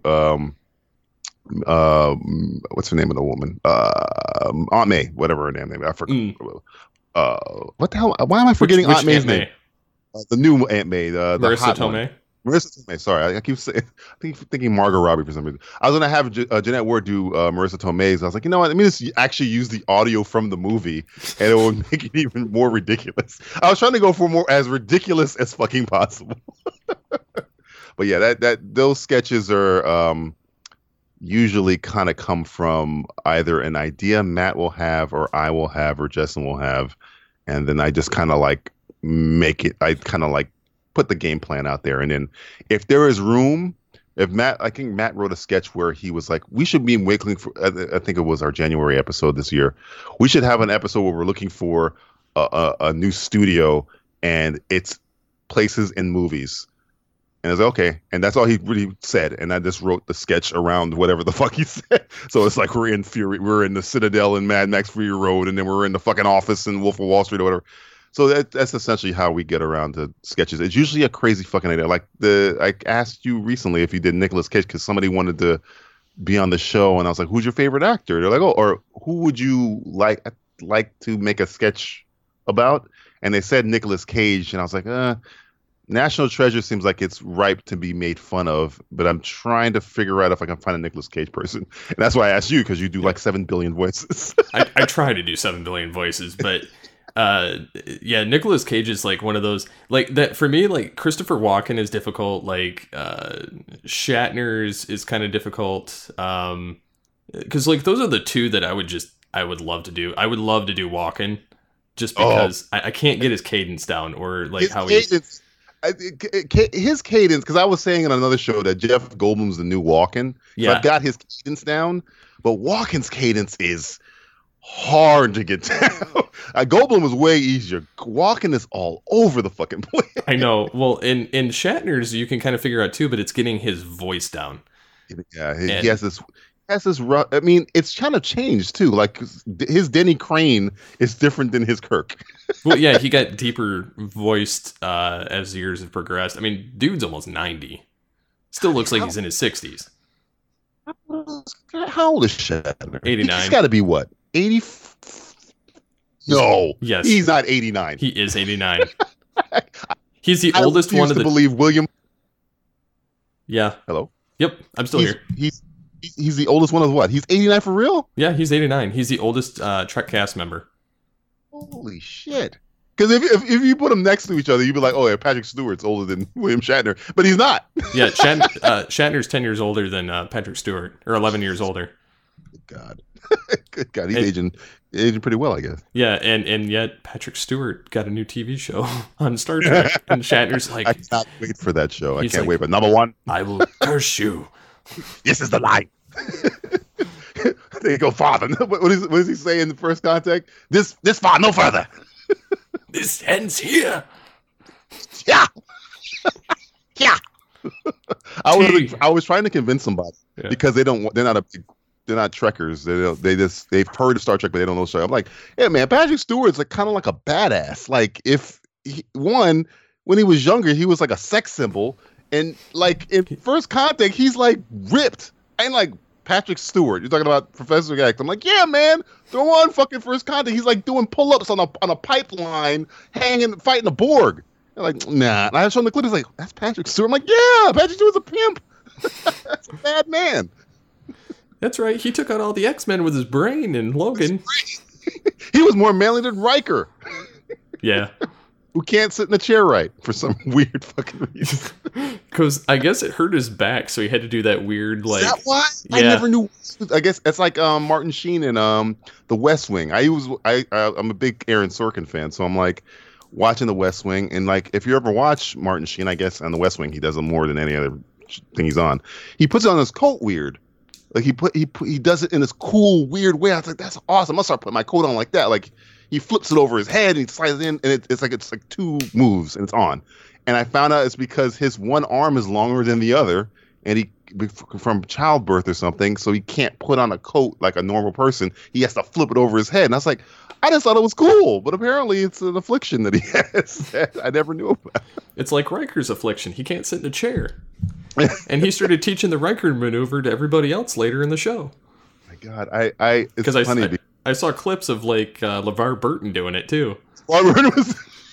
what's the name of the woman? Aunt May, whatever her name is. I forgot. What the hell? Why am I forgetting Aunt May's name? The new Aunt May, the Marissa Tomei. Marissa Tomei. Sorry, I keep thinking Margot Robbie for some reason. I was gonna have Jeanette Ward do Marissa Tomei's. I was like, you know what? Let me just actually use the audio from the movie, and it will make it even more ridiculous. I was trying to go for more as ridiculous as fucking possible. But yeah, those sketches are usually kind of come from either an idea Matt will have, or I will have, or Justin will have, and then I just kind of like make it. I kind of like put the game plan out there, and then if there is room. If I think Matt wrote a sketch where he was like, we should be looking for, I think it was our January episode this year. We should have an episode where we're looking for a new studio, and it's places in movies. And I was like, okay. And that's all he really said. And I just wrote the sketch around whatever the fuck he said. So it's like we're in the Citadel in Mad Max Fury Road, and then we're in the fucking office in Wolf of Wall Street or whatever. So that's essentially how we get around to sketches. It's usually a crazy fucking idea. Like I asked you recently if you did Nicolas Cage because somebody wanted to be on the show, and I was like, "Who's your favorite actor?" They're like, "Oh, or who would you like to make a sketch about?" And they said Nicolas Cage, and I was like, National Treasure seems like it's ripe to be made fun of, but I'm trying to figure out if I can find a Nicolas Cage person, and that's why I asked you because you do like 7 billion voices. I try to do 7 billion voices, but. Yeah, Nicolas Cage is like one of those like that for me. Like Christopher Walken is difficult. Like Shatner's is kind of difficult. Because like those are the two that I would love to do. I would love to do Walken, just because I can't get his cadence down or like his how cadence. His cadence, because I was saying in another show that Jeff Goldblum's the new Walken. Yeah, so I've got his cadence down, but Walken's cadence is hard to get down. Goldblum was way easier. Walken is all over the fucking place. I know. Well, in Shatner's, you can kind of figure out too, but it's getting his voice down. Yeah, he has this. Rough, I mean, it's kind of changed too. Like his Denny Crane is different than his Kirk. Well, yeah, he got deeper voiced as the years have progressed. I mean, dude's almost 90. Still looks like he's in his 60s. How old is Shatner? 89. He's got to be what? 80. No. Yes. He's not 89. He is 89. He's the oldest one of the. I believe William. Yeah. Hello. Yep. I'm still here. He's the oldest one of what? He's 89 for real? Yeah, he's 89. He's the oldest Trek cast member. Holy shit. Because if you put them next to each other, you'd be like, oh, yeah, Patrick Stewart's older than William Shatner. But he's not. Yeah, Shatner's 10 years older than Patrick Stewart, or 11 years older. Good God. Good God. He's aging pretty well, I guess. Yeah, and yet Patrick Stewart got a new TV show on Star Trek. And Shatner's like... I cannot wait for that show. I can't like, wait. But number one... I will curse you. This is the light. There you go, father. What does he say in the First Contact? This far, no further. This ends here. Yeah. Yeah. I was trying to convince somebody because they're not Trekkers. They've heard of Star Trek, but they don't know Star Trek. I'm like, yeah, man, Patrick Stewart's like kind of like a badass. Like when he was younger, he was like a sex symbol, and like in First Contact, he's like ripped. And like Patrick Stewart, you're talking about Professor X. I'm like, yeah, man, throw on fucking First Contact. He's like doing pull-ups on a pipeline, fighting a Borg. They're like, nah. And I showed him the clip. He's like, that's Patrick Stewart. I'm like, yeah, Patrick Stewart's a pimp. That's a bad man. That's right. He took out all the X-Men with his brain in Logan. He was more manly than Riker. Yeah. Who can't sit in a chair right for some weird fucking reason. Because I guess it hurt his back, so he had to do that weird, like... Is that why? Yeah. I never knew. I guess it's like Martin Sheen in The West Wing. I'm a big Aaron Sorkin fan, so I'm like watching The West Wing, and like if you ever watch Martin Sheen, I guess on The West Wing, he does it more than any other thing he's on. He puts it on his coat weird. Like he does it in this cool, weird way. I was like, that's awesome. I'll start putting my coat on like that. Like he flips it over his head and he slides it in, and it's like 2 moves and it's on. And I found out it's because his one arm is longer than the other, and he from childbirth or something, so he can't put on a coat like a normal person. He has to flip it over his head. And I was like, I just thought it was cool, but apparently it's an affliction that he has that I never knew about. It's like Riker's affliction. He can't sit in a chair. And he started teaching the Riker maneuver to everybody else later in the show. My God, it's funny. I saw clips of like LeVar Burton doing it too. LeVar Burton was,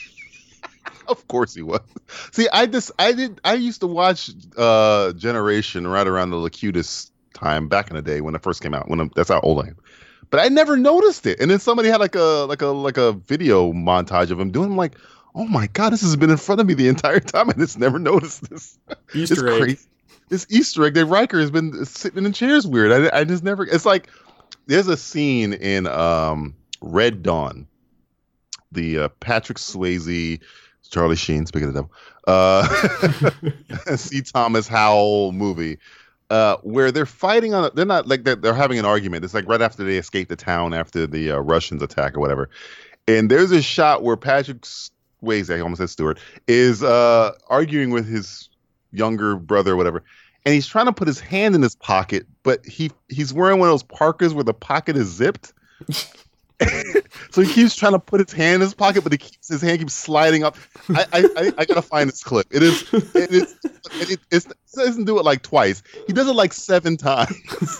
of course he was. See, I used to watch Generation right around the Locutus time back in the day when it first came out. That's how old I am. But I never noticed it. And then somebody had like a video montage of him doing it. I'm like, oh my God, this has been in front of me the entire time. I just never noticed this. Easter egg. Crazy. this Easter egg that Riker has been sitting in chairs weird. I just never. It's like there's a scene in Red Dawn, the Patrick Swayze, Charlie Sheen, speaking of the devil, C. Thomas Howell movie, where they're fighting on. They're not like they're having an argument. It's like right after they escape the town after the Russians attack or whatever. And there's a shot where Patrick Swayze, I almost said Stewart, is arguing with his younger brother or whatever, and he's trying to put his hand in his pocket, but he's wearing one of those parkas where the pocket is zipped. So he keeps trying to put his hand in his pocket, but his hand keeps sliding up. I gotta find this clip. It doesn't do it like twice. He does it like 7 times.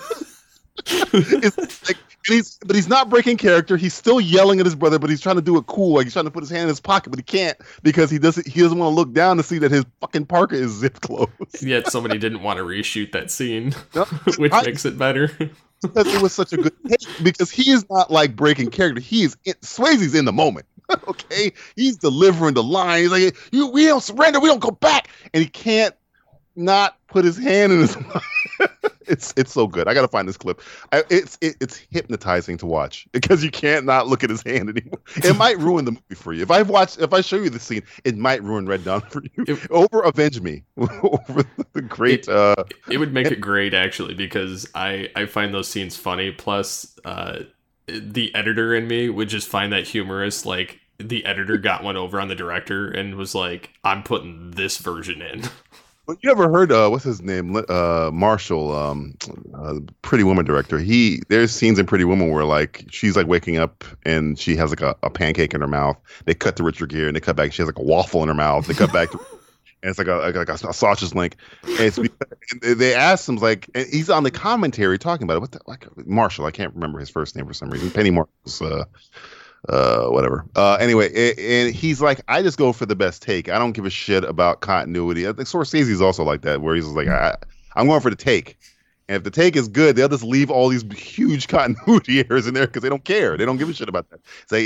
It's like, but he's not breaking character. He's still yelling at his brother, but he's trying to do it cool. Like he's trying to put his hand in his pocket, but he can't because he doesn't want to look down to see that his fucking parka is zipped closed. Yet somebody didn't want to reshoot that scene, which makes it better. Because it was such a good take, because he is not like breaking character. Swayze's in the moment. Okay, he's delivering the line. He's like, we don't surrender, we don't go back, and he can't not put his hand in his mouth. It's so good. I gotta find this clip. It's hypnotizing to watch because you can't not look at his hand anymore. It might ruin the movie for you. If I show you the scene, it might ruin Red Dawn for you. Over Avenge Me. Over the great. It would make it great actually, because I find those scenes funny. Plus, the editor in me would just find that humorous. Like the editor got one over on the director and was like, "I'm putting this version in." You ever heard what's his name? Marshall, Pretty Woman director. There's scenes in Pretty Woman where like she's like waking up and she has like a pancake in her mouth. They cut to Richard Gere and they cut back. She has like a waffle in her mouth. They cut back to, and it's like a sausage link. And they asked him like, and he's on the commentary talking about it. Marshall? I can't remember his first name for some reason. Penny Marshall's. Whatever. Anyway, and he's like, I just go for the best take. I don't give a shit about continuity. I think Scorsese's also like that, where he's like, I'm going for the take. And if the take is good, they'll just leave all these huge continuity errors in there because they don't care. They don't give a shit about that. So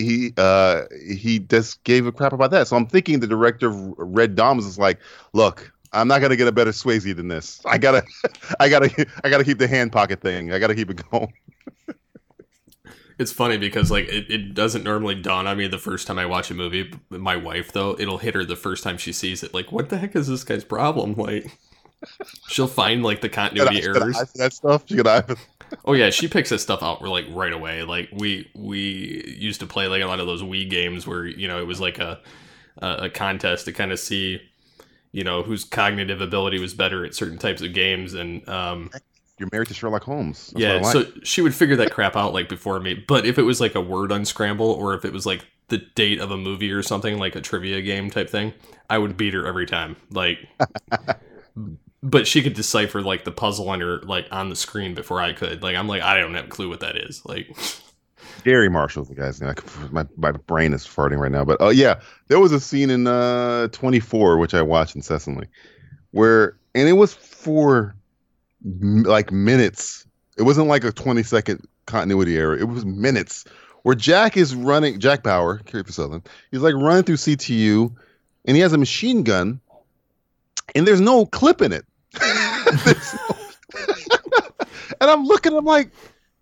he just gave a crap about that. So I'm thinking the director of Red Dawn is like, look, I'm not gonna get a better Swayze than this. I gotta keep the hand pocket thing. I gotta keep it going. It's funny because like it doesn't normally dawn on me the first time I watch a movie. My wife, though, it'll hit her the first time she sees it. Like, what the heck is this guy's problem? Like, she'll find like the continuity errors. That stuff. Oh yeah, she picks this stuff out like right away. Like we used to play like a lot of those Wii games where it was like a contest to kind of see whose cognitive ability was better at certain types of games and. You're married to Sherlock Holmes. That's so she would figure that crap out like before me. But if it was like a word unscramble, or if it was like the date of a movie or something, like a trivia game type thing, I would beat her every time. Like, but she could decipher like the puzzle on the screen before I could. Like, I'm like, I don't have a clue what that is. Like, Gary Marshall's the guy's name. My brain is farting right now. But yeah, there was a scene in 24 which I watched incessantly, and it was for like minutes. It wasn't like a 20-second continuity error. It was minutes where Jack Bauer, Kiefer Sutherland, he's like running through CTU and he has a machine gun and there's no clip in it. And I'm looking, I'm like,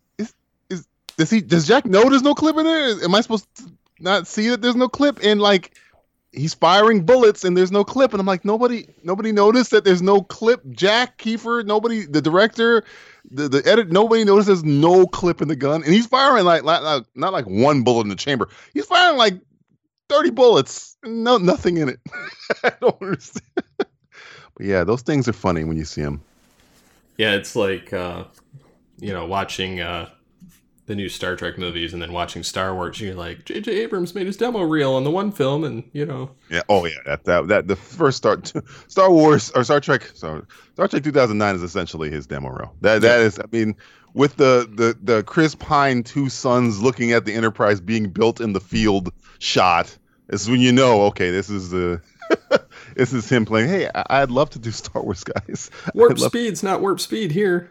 does Jack know there's no clip in there? Am I supposed to not see that there's no clip? And like, he's firing bullets and there's no clip, and I'm like, nobody noticed that there's no clip. Jack, Kiefer, nobody, the director, the edit, nobody noticed there's no clip in the gun, and he's firing like not like one bullet in the chamber. He's firing like 30 bullets, nothing in it. I don't understand. But yeah, those things are funny when you see them. Yeah, it's like watching the new Star Trek movies and then watching Star Wars. You're like, J.J. Abrams made his demo reel on the one film, and Yeah. Oh yeah. That the first Star Wars or Star Trek 2009 is essentially his demo reel. That is. I mean, with the Chris Pine two sons looking at the Enterprise being built in the field shot, is when okay, this is this is him playing. Hey, I'd love to do Star Wars, guys. Warp speed's not warp speed here.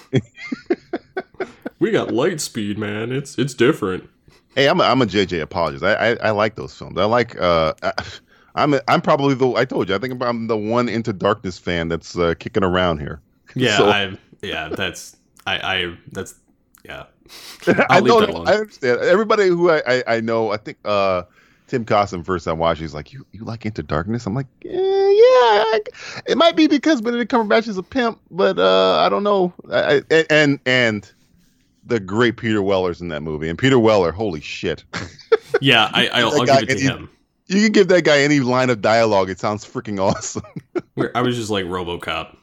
We got light speed, man. It's different. Hey, I'm a JJ apologist. I like those films. I like I'm probably I told you, I think I'm the one Into Darkness fan that's kicking around here. Yeah, So- that's yeah. I I'll leave that know. alone. I understand. Everybody who I know, I think Tim Costin first time watching, he's like, you like Into Darkness? I'm like, yeah. It might be because Benedict Cumberbatch is a pimp, but I don't know. And the great Peter Weller's in that movie, and Peter Weller, holy shit! Yeah, I'll That give guy- it to him. You can give that guy any line of dialogue; it sounds freaking awesome. I was just like RoboCop.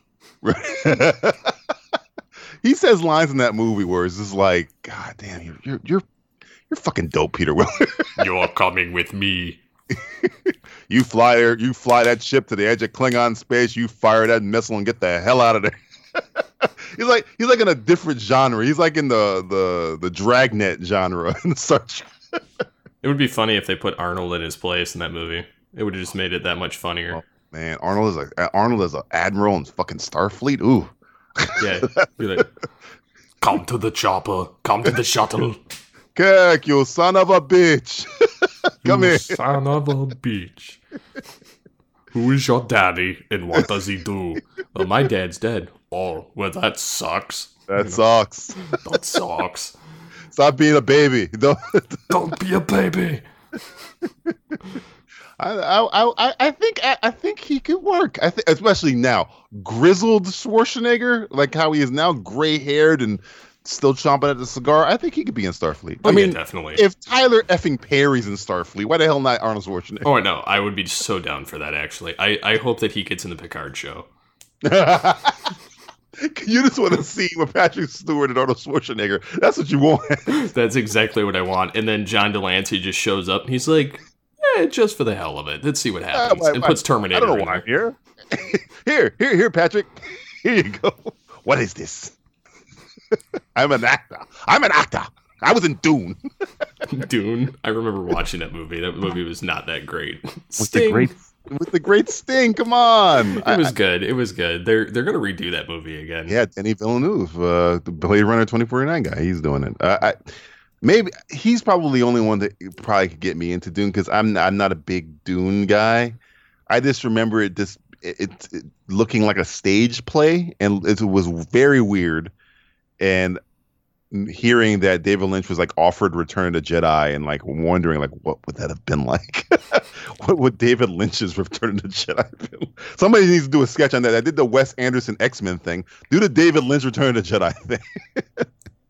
He says lines in that movie where it's just like, God damn, you're fucking dope, Peter Weller. You're coming with me. You fly that ship to the edge of Klingon space, you fire that missile and get the hell out of there. he's like in a different genre. He's like in the Dragnet genre in Star Trek. It would be funny if they put Arnold in his place in that movie. It would have just made it that much funnier. Oh, man, Arnold is an admiral in fucking Starfleet. Ooh. Yeah. Be like, come to the chopper. Come to the shuttle. Kirk, you son of a bitch. Come You here. son of a bitch. Who is your daddy and what does he do? Well, my dad's dead. Oh, well, that sucks. That sucks. That sucks. Stop being a baby. Don't be a baby. I think he could work. I think, especially now, grizzled Schwarzenegger, like how he is now, gray-haired and still chomping at the cigar. I think he could be in Starfleet. Oh, I mean, yeah, definitely. if Tyler effing Perry's in Starfleet, why the hell not Arnold Schwarzenegger? Oh, no, I would be so down for that, actually. I hope that he gets in the Picard show. You just want to see with Patrick Stewart and Arnold Schwarzenegger. That's what you want. That's exactly what I want. And then John Delancey just shows up and he's like, just for the hell of it. Let's see what happens. And puts Terminator I don't know in why there. I'm here. Here, Patrick. Here you go. What is this? I'm an actor. I was in Dune. Dune. I remember watching that movie. That movie was not that great. With the great Sting. Come on. It was good. It was good. They're gonna redo that movie again. Yeah, Denis Villeneuve, the Blade Runner 2049 guy. He's doing it. Maybe he's probably the only one that probably could get me into Dune because I'm not a big Dune guy. I just remember it looking like a stage play, and it was very weird. And hearing that David Lynch was like offered Return of the Jedi, and like wondering like what would that have been like? What would David Lynch's Return of the Jedi have been? Somebody needs to do a sketch on that. I did the Wes Anderson X-Men thing. Do the David Lynch Return of the Jedi thing.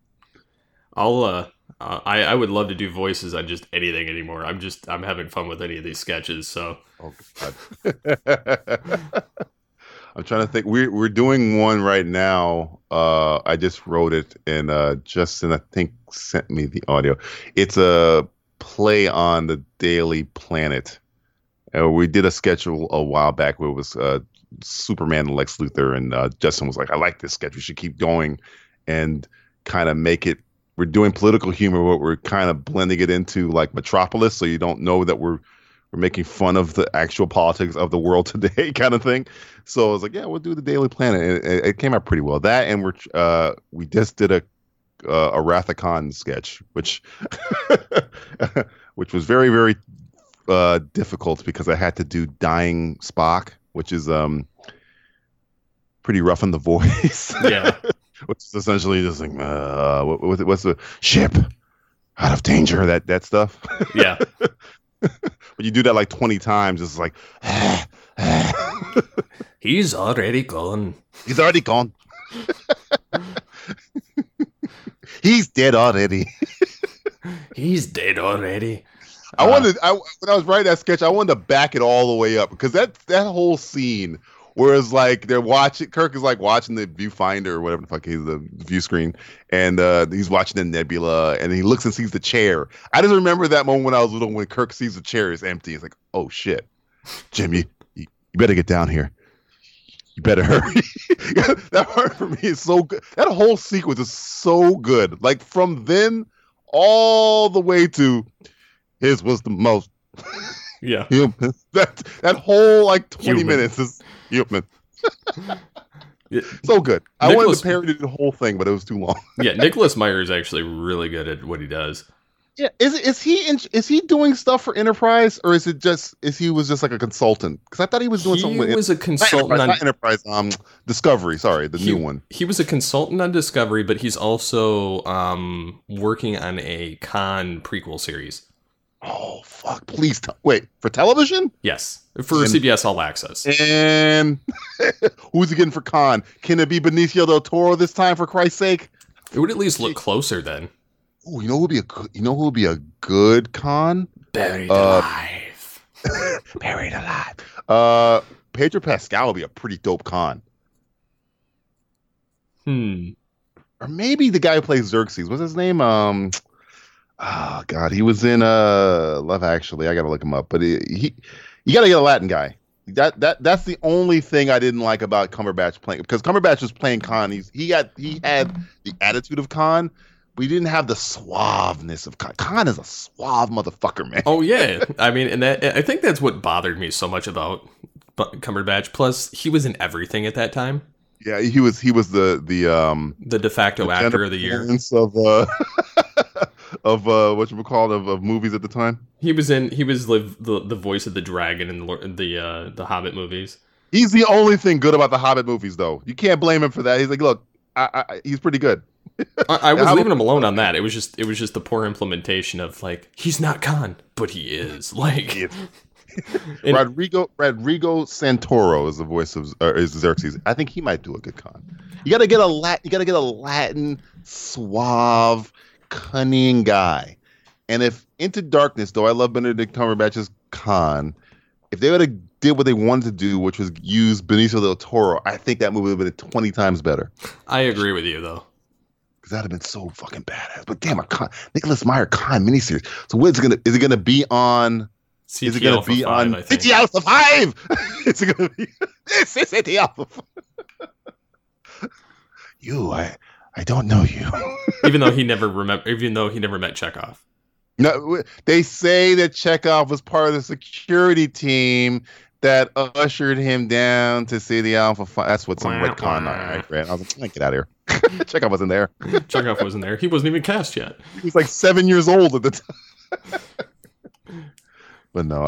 I would love to do voices on just anything anymore. I'm having fun with any of these sketches. So Oh God. I'm trying to think. We're doing one right now. I just wrote it, and Justin, I think, sent me the audio. It's a play on the Daily Planet. We did a sketch a while back where it was Superman and Lex Luthor, and Justin was like, "I like this sketch. We should keep going and kind of make it." We're doing political humor, but we're kind of blending it into like Metropolis, so you don't know that we're making fun of the actual politics of the world today, kind of thing. So I was like, yeah, we'll do the Daily Planet. And it came out pretty well. That, and we just did a Wrath of Khan sketch, which was very, very difficult because I had to do dying Spock, which is pretty rough in the voice. yeah, Which is essentially just like what's the ship out of danger, that stuff. yeah. But you do that like 20 times, it's like He's already gone. he's already gone. He's dead already. He's dead already. When I was writing that sketch, I wanted to back it all the way up because that whole scene where it's like they're watching, Kirk is like watching the viewfinder or whatever the fuck is the view screen, and he's watching the nebula, and he looks and sees the chair. I just remember that moment when I was little when Kirk sees the chair is empty. It's like, oh shit, Jim, you better get down here. You better hurry. That part for me is so good. That whole sequence is so good. Like from then all the way to his was the most Yeah. human. That whole like 20 Human. minutes is human. Yeah, So good. I wanted Nicholas- to parody the whole thing, but it was too long. Nicholas Meyer is actually really good at what he does. Yeah, is he doing stuff for Enterprise, or is he was just like a consultant? Because I thought he was doing something with He was a consultant not Enterprise, Discovery. Sorry, the new one. He was a consultant on Discovery, but he's also working on a Khan prequel series. Oh fuck! Please wait for television. Yes, for CBS All Access. And who's he getting for Khan? Can it be Benicio del Toro this time? For Christ's sake! It would at least look closer then. Oh, you know who would be a good Khan? Buried alive. Buried alive. Pedro Pascal would be a pretty dope Khan. Or maybe the guy who plays Xerxes. What's his name? Oh God, he was in Love Actually. I gotta look him up. But you gotta get a Latin guy. That's the only thing I didn't like about Cumberbatch playing, because Cumberbatch was playing Khan. He had the attitude of Khan. We didn't have the suaveness of Khan. Khan is a suave motherfucker, man. Oh yeah, I mean, and I think that's what bothered me so much about Cumberbatch. Plus, he was in everything at that time. Yeah, he was the de facto actor of the year of what you would call of movies at the time. He was the voice of the dragon in the Hobbit movies. He's the only thing good about the Hobbit movies, though. You can't blame him for that. He's like, look, he's pretty good. I was leaving him alone on that. It was just the poor implementation of like, he's not Khan, but he is. Like Rodrigo Santoro is the voice of is Xerxes. I think he might do a good Khan. You gotta get a Latin, suave, cunning guy. And if Into Darkness, though I love Benedict Cumberbatch's Khan, if they would have did what they wanted to do, which was use Benicio del Toro, I think that movie would have been 20 times better. I agree with you, though. Because that'd have been so fucking badass. But damn, Nicholas Meyer Khan miniseries. So what is it gonna be on? Is it gonna be on CT Alpha 5? Is it gonna be CT Alpha 5? I don't know you. Even though he never met Chekhov. No, they say that Chekhov was part of the security team that ushered him down to see the Alpha 5. That's what some retcon I read. I was like, get out of here. Chekhov wasn't there. Chekhov wasn't there. He wasn't even cast yet. He was like 7 years old at the time. But no,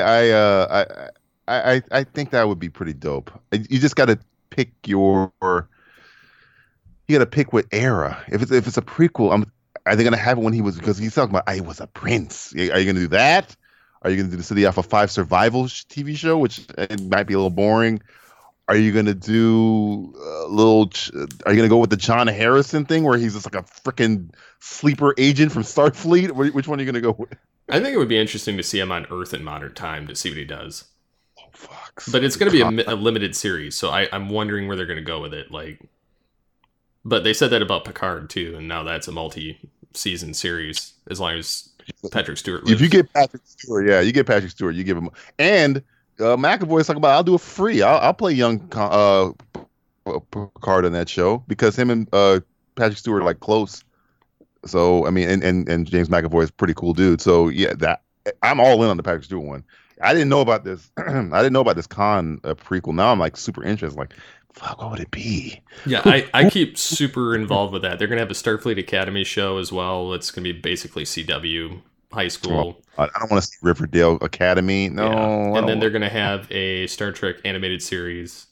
I think that would be pretty dope. You just got to pick you got to pick what era. If it's a prequel, are they going to have it when he was, because he's talking about, I was a prince. Are you going to do that? Are you going to do the City Alpha 5 survival TV show, which it might be a little boring? Are you going to do are you going to go with the John Harrison thing where he's just like a freaking sleeper agent from Starfleet? Which one are you going to go with? I think it would be interesting to see him on Earth in modern time to see what he does. Oh, fuck. But it's going to be a limited series, so I'm wondering where they're going to go with it. But they said that about Picard, too, and now that's a multi-season series, as long as Patrick Stewart lives. If you get Patrick Stewart, you get Patrick Stewart, you give him... And McAvoy's talking about, I'll do it free. I'll play young Picard on that show, because him and Patrick Stewart are, like, close. So, I mean, and James McAvoy is a pretty cool dude. So, yeah, I'm all in on the Patrick Stewart one. I didn't know about this. I didn't know about this Khan prequel. Now I'm, like, super interested. Like, fuck, what would it be? Yeah, I keep super involved with that. They're going to have a Starfleet Academy show as well. It's going to be basically CW high school. I don't want to see Riverdale Academy. No. Yeah. And then they're going to have a Star Trek animated series.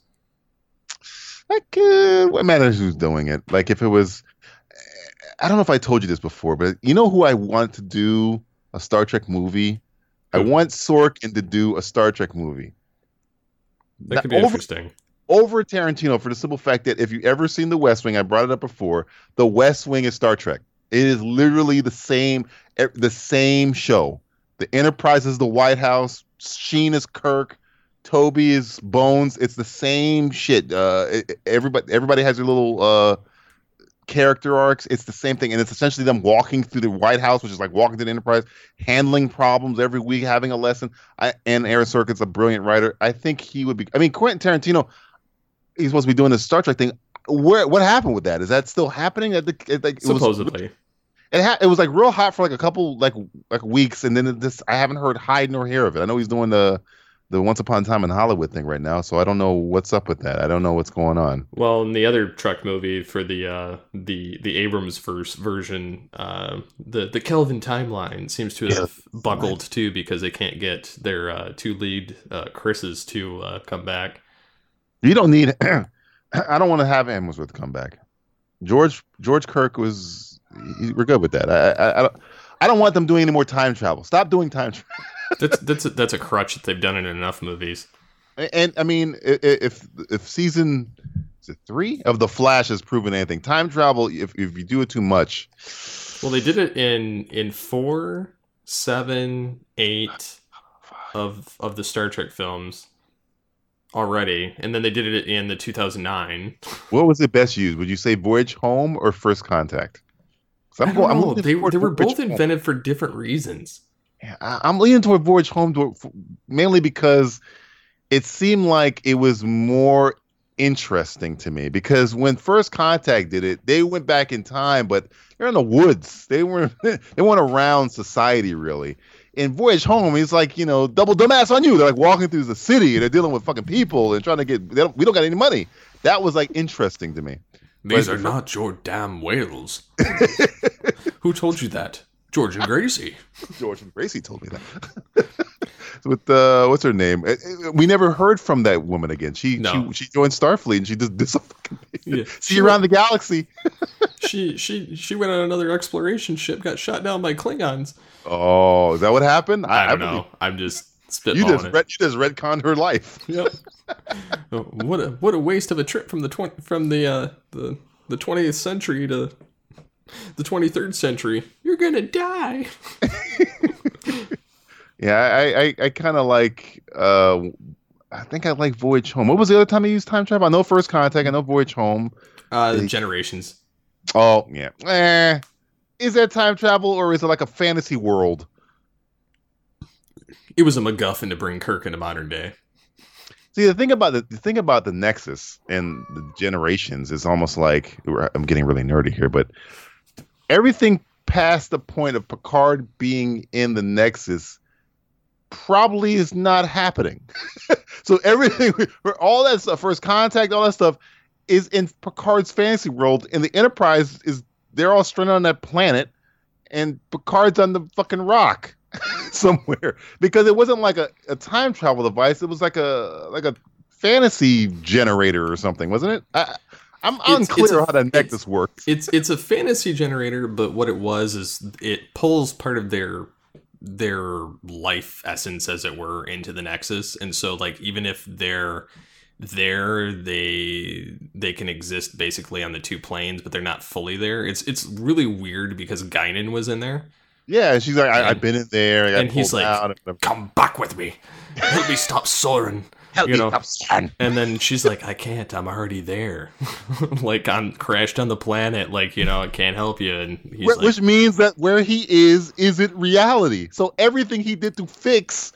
What matters who's doing it? Like, if it was... I don't know if I told you this before, but you know who I want to do a Star Trek movie? I want Sorkin to do a Star Trek movie. That could be interesting. Over Tarantino, for the simple fact that if you've ever seen The West Wing, I brought it up before, The West Wing is Star Trek. It is literally the same show. The Enterprise is the White House. Sheen is Kirk. Toby is Bones. It's the same shit. Everybody has their little character arcs. It's the same thing, and it's essentially them walking through the White House, which is like walking to the Enterprise, handling problems every week, having a lesson. And Aaron Sorkin's a brilliant writer. I think he would be. I mean, Quentin Tarantino, he's supposed to be doing this Star Trek thing. What happened with that? Is that still happening? Supposedly. It was like real hot for like a couple like weeks, and then I haven't heard hide nor hair of it. I know he's doing the the Once Upon a Time in Hollywood thing right now, so I don't know what's up with that. I don't know what's going on. Well, in the other Trek movie for the Abrams version, the Kelvin timeline seems to have buckled too, because they can't get their two lead Chris's to come back. You don't need. I don't want to have Hemsworth come back. George Kirk was. We're good with that. I don't want them doing any more time travel. Stop doing time travel. That's a crutch that they've done it in enough movies. And I mean, if season 3 of The Flash has proven anything, time travel, if you do it too much. Well, they did it in 4, 7, 8 of the Star Trek films already, and then they did it in the 2009. What was it best used? Would you say Voyage Home or First Contact? They were both invented for different reasons. Yeah, I'm leaning toward Voyage Home mainly because it seemed like it was more interesting to me. Because when First Contact did it, they went back in time, but they're in the woods. They weren't around society really. In Voyage Home, it's like, double dumbass on you. They're like walking through the city and they're dealing with fucking people and trying to get. We don't got any money. That was like interesting to me. These are not your damn whales. Who told you that? George and Gracie. George and Gracie told me that. With what's her name? We never heard from that woman again. She joined Starfleet and she just did some fucking. Yeah. See you around the galaxy. she went on another exploration ship, got shot down by Klingons. Oh, is that what happened? I don't know. I'm just spitballing it. You just retconned her life. Yep. What a waste of a trip from the 20th century to the 23rd century. You're gonna die. Yeah, I kind of like. I think I like Voyage Home. What was the other time I used time travel? I know First Contact. I know Voyage Home. Generations. Oh yeah. Is that time travel or is it like a fantasy world? It was a MacGuffin to bring Kirk into modern day. See, the thing about the Nexus and the Generations is almost like, I'm getting really nerdy here, but everything past the point of Picard being in the Nexus probably is not happening. So everything, all that stuff, First Contact, all that stuff is in Picard's fantasy world, and the Enterprise they're all stranded on that planet, and Picard's on the fucking rock somewhere, because it wasn't like a time travel device. It was like a fantasy generator or something, wasn't it? I'm unclear how that Nexus works. It's a fantasy generator, but what it was is it pulls part of their life essence, as it were, into the Nexus, and so like even if they're there, they can exist basically on the two planes, but they're not fully there. It's really weird because Guinan was in there. Yeah, she's like, I've been in there. And he's like, come back with me. Help me stop Soren. Help me stop Soren. And then she's like, I can't. I'm already there. Like, I'm crashed on the planet. Like, I can't help you. And he's which means that where he isn't reality. So everything he did to fix,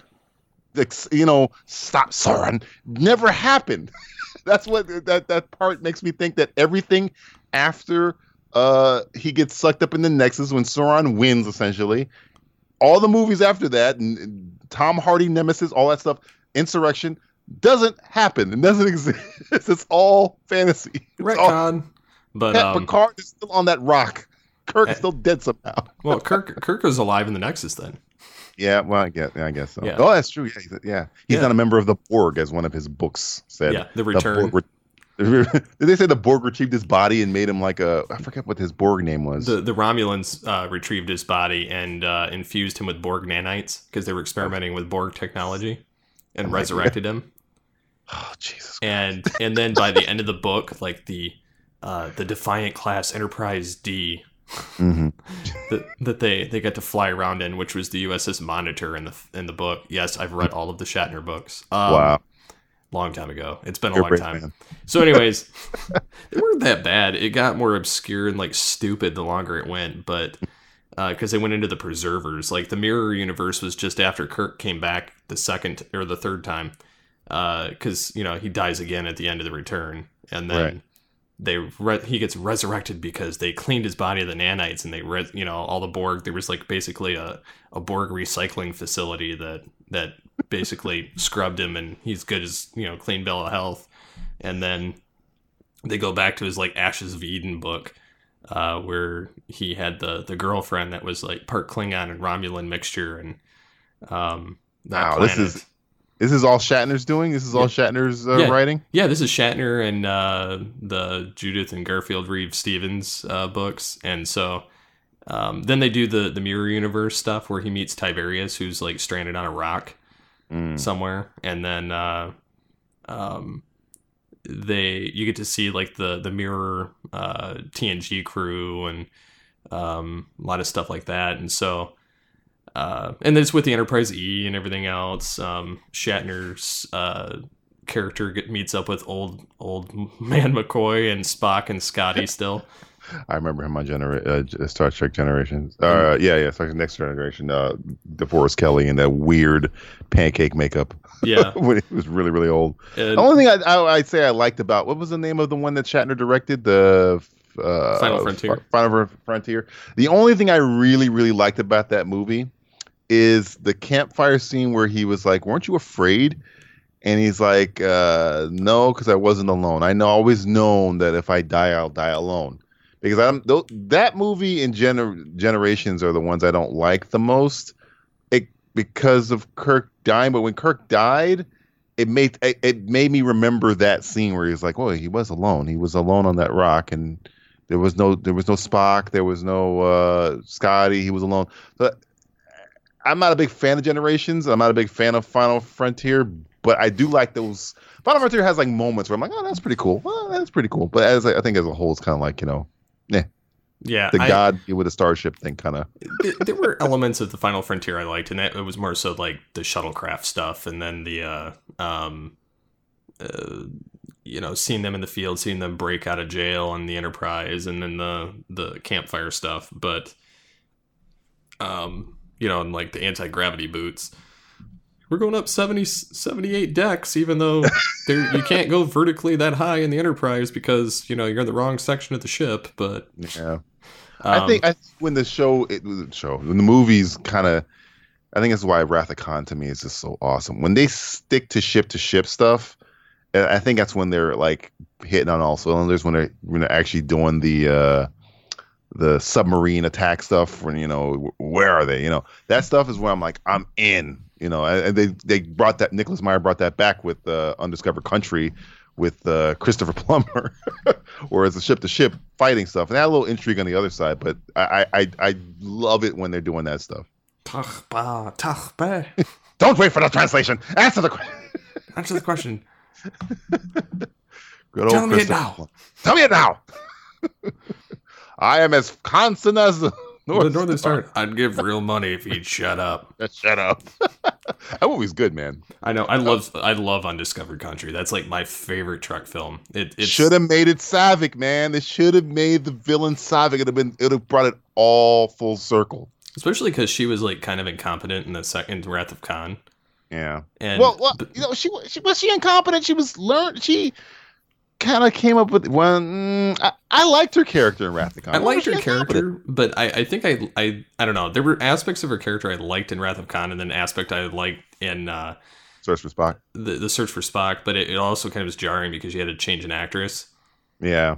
stop Soren, never happened. That's what that part makes me think, that everything after he gets sucked up in the Nexus when Sauron wins, essentially. All the movies after that, and Tom Hardy Nemesis, all that stuff, Insurrection, doesn't happen. It doesn't exist. It's all fantasy. Retcon. But Picard is still on that rock. Kirk is still dead somehow. Well, Kirk was alive in the Nexus then. Yeah, well, I guess so. Yeah. Oh, that's true. Yeah. He's not a member of the Borg, as one of his books said. Yeah, the Return. Did they say the Borg retrieved his body and made him like I forget what his Borg name was. The Romulans retrieved his body and infused him with Borg nanites because they were experimenting with Borg technology and resurrected him. Oh, Jesus Christ. And then by the end of the book, like the Defiant class Enterprise D mm-hmm. that they get to fly around in, which was the USS Monitor in the book. Yes, I've read all of the Shatner books. Wow. Long time ago. It's been a long time. Man. So anyways, they weren't that bad. It got more obscure and like stupid the longer it went, but because they went into the preservers. Like the Mirror Universe was just after Kirk came back the second or the third time, because he dies again at the end of the Return, and then he gets resurrected because they cleaned his body of the nanites, and they all the Borg. There was like basically a Borg recycling facility that basically scrubbed him and he's good as, clean bill of health. And then they go back to his like Ashes of Eden book, where he had the girlfriend that was like part Klingon and Romulan mixture, and that planet. This is all Shatner's doing? This is all Shatner's writing? Yeah, this is Shatner and the Judith and Garfield Reeves Stevens books. And so then they do the Mirror Universe stuff where he meets Tiberius, who's like stranded on a rock somewhere. And then you get to see like the Mirror TNG crew and a lot of stuff like that. And so... and then it's with the Enterprise E and everything else. Shatner's character meets up with old man McCoy and Spock and Scotty still. I remember him on Star Trek Generations. Star Trek Next Generation. DeForest Kelly in that weird pancake makeup. Yeah. When he was really, really old. The only thing I'd say I liked about, what was the name of the one that Shatner directed? The... Final Frontier. Final Frontier. The only thing I really, really liked about that movie is the campfire scene where he was like, "Weren't you afraid?" And he's like, "No, because I wasn't alone. Always known that if I die, I'll die alone." Because that movie and Generations are the ones I don't like the most, because of Kirk dying. But when Kirk died, it made me remember that scene where he's like, "Well, he was alone. He was alone on that rock, and there was no Spock, there was no Scotty. He was alone." But I'm not a big fan of Generations. I'm not a big fan of Final Frontier, but I do like those. Final Frontier has like moments where I'm like, "Oh, that's pretty cool. Well, that's pretty cool." But I think as a whole, it's kind of like, yeah, the God with a starship thing kind of. There were elements of the Final Frontier I liked, and it was more so like the shuttlecraft stuff, and then the seeing them in the field, seeing them break out of jail on the Enterprise, and then the campfire stuff, but and like the anti-gravity boots. We're going up 78 decks, even though you can't go vertically that high in the Enterprise because, you're in the wrong section of the ship. But yeah, I think when when the movies kind of, I think that's why Wrath of Khan to me is just so awesome. When they stick to ship stuff, I think that's when they're like hitting on all cylinders, when they're actually doing the submarine attack stuff, when where are they, that stuff is where I'm like, I'm in, and they brought that, Nicholas Meyer brought that back with Undiscovered Country with Christopher Plummer, or as a ship to ship fighting stuff, and that had a little intrigue on the other side, but I love it when they're doing that stuff. Don't wait for the translation. Answer the question. Good old Tell me it now. Tell me it now. I am as constant as the Northern Star. I'd give real money if he'd shut up. Shut up. That movie's good, man. I know. I love Undiscovered Country. That's like my favorite Trek film. It should have made it Saavik, man. They should have made the villain Saavik. It would have brought it all full circle. Especially because she was like kind of incompetent in the second Wrath of Khan. Yeah. And she was she incompetent. She kind of came up with one. I liked her character in Wrath of Khan. I liked her character, but I think I don't know. There were aspects of her character I liked in Wrath of Khan, and then aspect I liked in Search for Spock. The Search for Spock, but it also kind of was jarring because you had to change an actress. Yeah.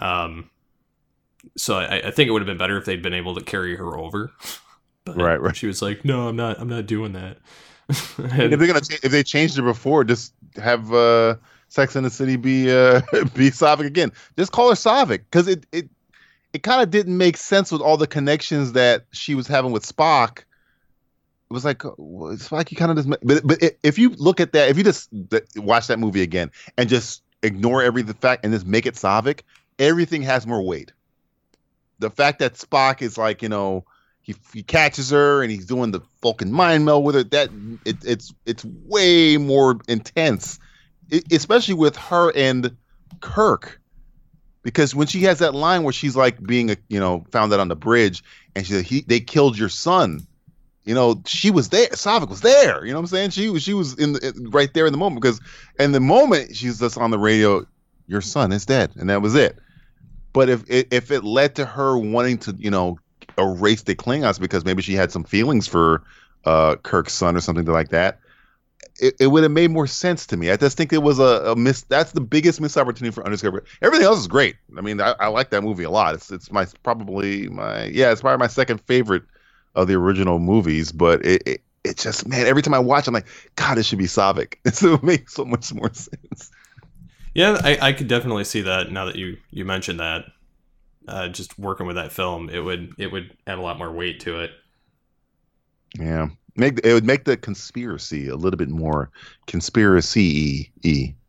So I think it would have been better if they'd been able to carry her over. But right. She was like, "No, I'm not doing that." And if they changed her before, just have Sex and the City be Saavik again. Just call her Saavik, because it kind of didn't make sense with all the connections that she was having with Spock. It was like, Spock, you kind of just. But if you look at that, if you just watch that movie again and just ignore every fact and just make it Saavik, everything has more weight. The fact that Spock is like, he catches her and he's doing the Vulcan mind meld with her, that it's way more intense, especially with her and Kirk, because when she has that line where she's like being found out on the bridge and she said, they killed your son, she was there. Saavik was there. You know what I'm saying? She was right there in the moment, because in the moment she's just on the radio, your son is dead, and that was it. But if it led to her wanting to erase the Klingons because maybe she had some feelings for Kirk's son or something like that, it would have made more sense to me. I just think it was a miss. That's the biggest missed opportunity for Undiscovered. Everything else is great. I mean, I like that movie a lot. It's probably my second favorite of the original movies. But it just, man, every time I watch, I'm like, God, it should be Saavik. It would make so much more sense. Yeah, I could definitely see that now that you mentioned that. Just working with that film, it would add a lot more weight to it. Yeah. It would make the conspiracy a little bit more conspiracy-y.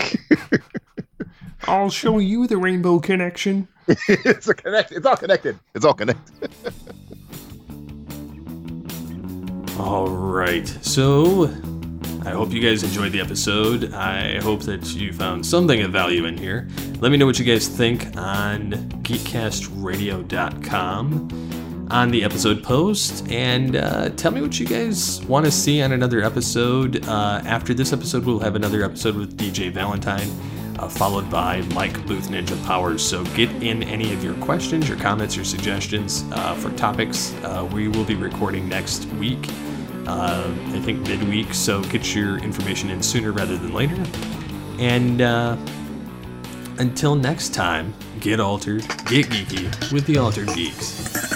I'll show you the rainbow connection. It's all connected. All right. So I hope you guys enjoyed the episode. I hope that you found something of value in here. Let me know what you guys think on geekcastradio.com on the episode post, and tell me what you guys want to see on another episode. After this episode, we'll have another episode with DJ Valentine, followed by Mike Booth Ninja Powers. So get in any of your questions, your comments, your suggestions for topics. We will be recording next week, I think midweek, so get your information in sooner rather than later. And until next time, get altered, get geeky with the Altered Geeks.